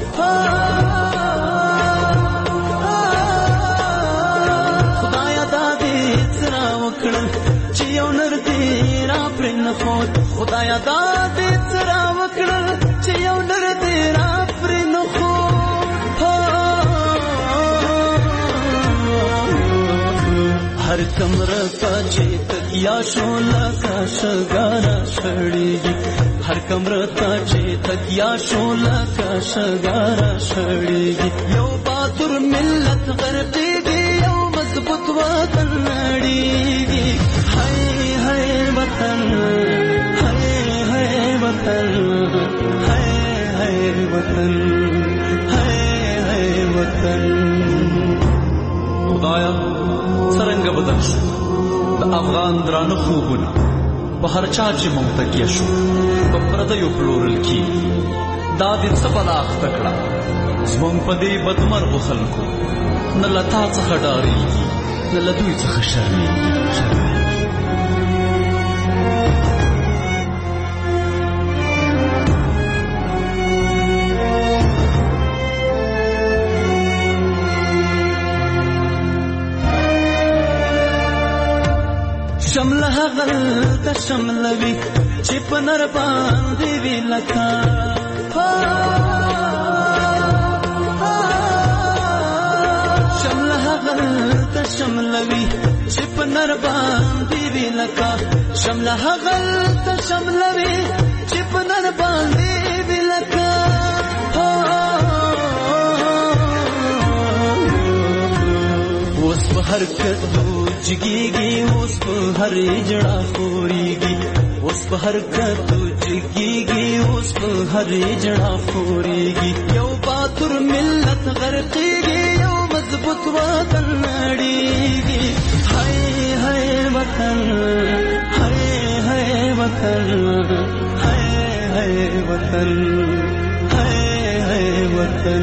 خدایا دا دې سره وکړه چې یو نر دې را پرې نه خود. هر کمره ته چې تکیا شو لکه شګاره شړېږي، هر کمره ته چې تکیا شو لکه شګاره شړېږي. یو باتور ملت غرقېږي، یو مضبوط وطن نړېږي. هی هی وطن، وطن، ہے ہے وطن، ہے ہے وطن. خدایا څرنګه بدل شو د افغان درانه خوبونه، په هر چا چې مونږ تکیه شو په پردیو پلورل کېږي. دا دې څه بلا اخته کړه زمونږ په دې بدمرغو خلکو، نه له تا څخه ډارېږي نه له دوی څخه شرمېږي. شمله غل ته شملوي چې په نر باندې وی لکا شمله غل ته شملوي چې په نر باندې وی لکا شمله غل ته شملوي چې په نر باندې وی لکا اوس په حرکت جگیگی اوس په هر جڑا خوريږي اوس په حرکت جگیگی اوس په هر جڑا خوريږي یو باتور ملت غرقيږي یو مضبوط وطن نړيږي هاي هاي وطن هاي هاي وطن هاي هاي وطن هاي هاي وطن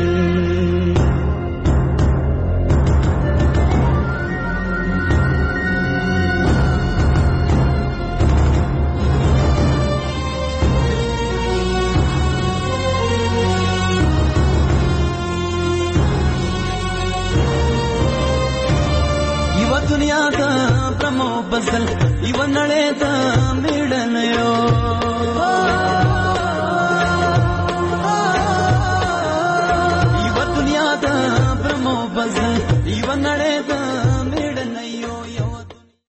دنیا دا برمو بزل یو نړۍ دا میړنیو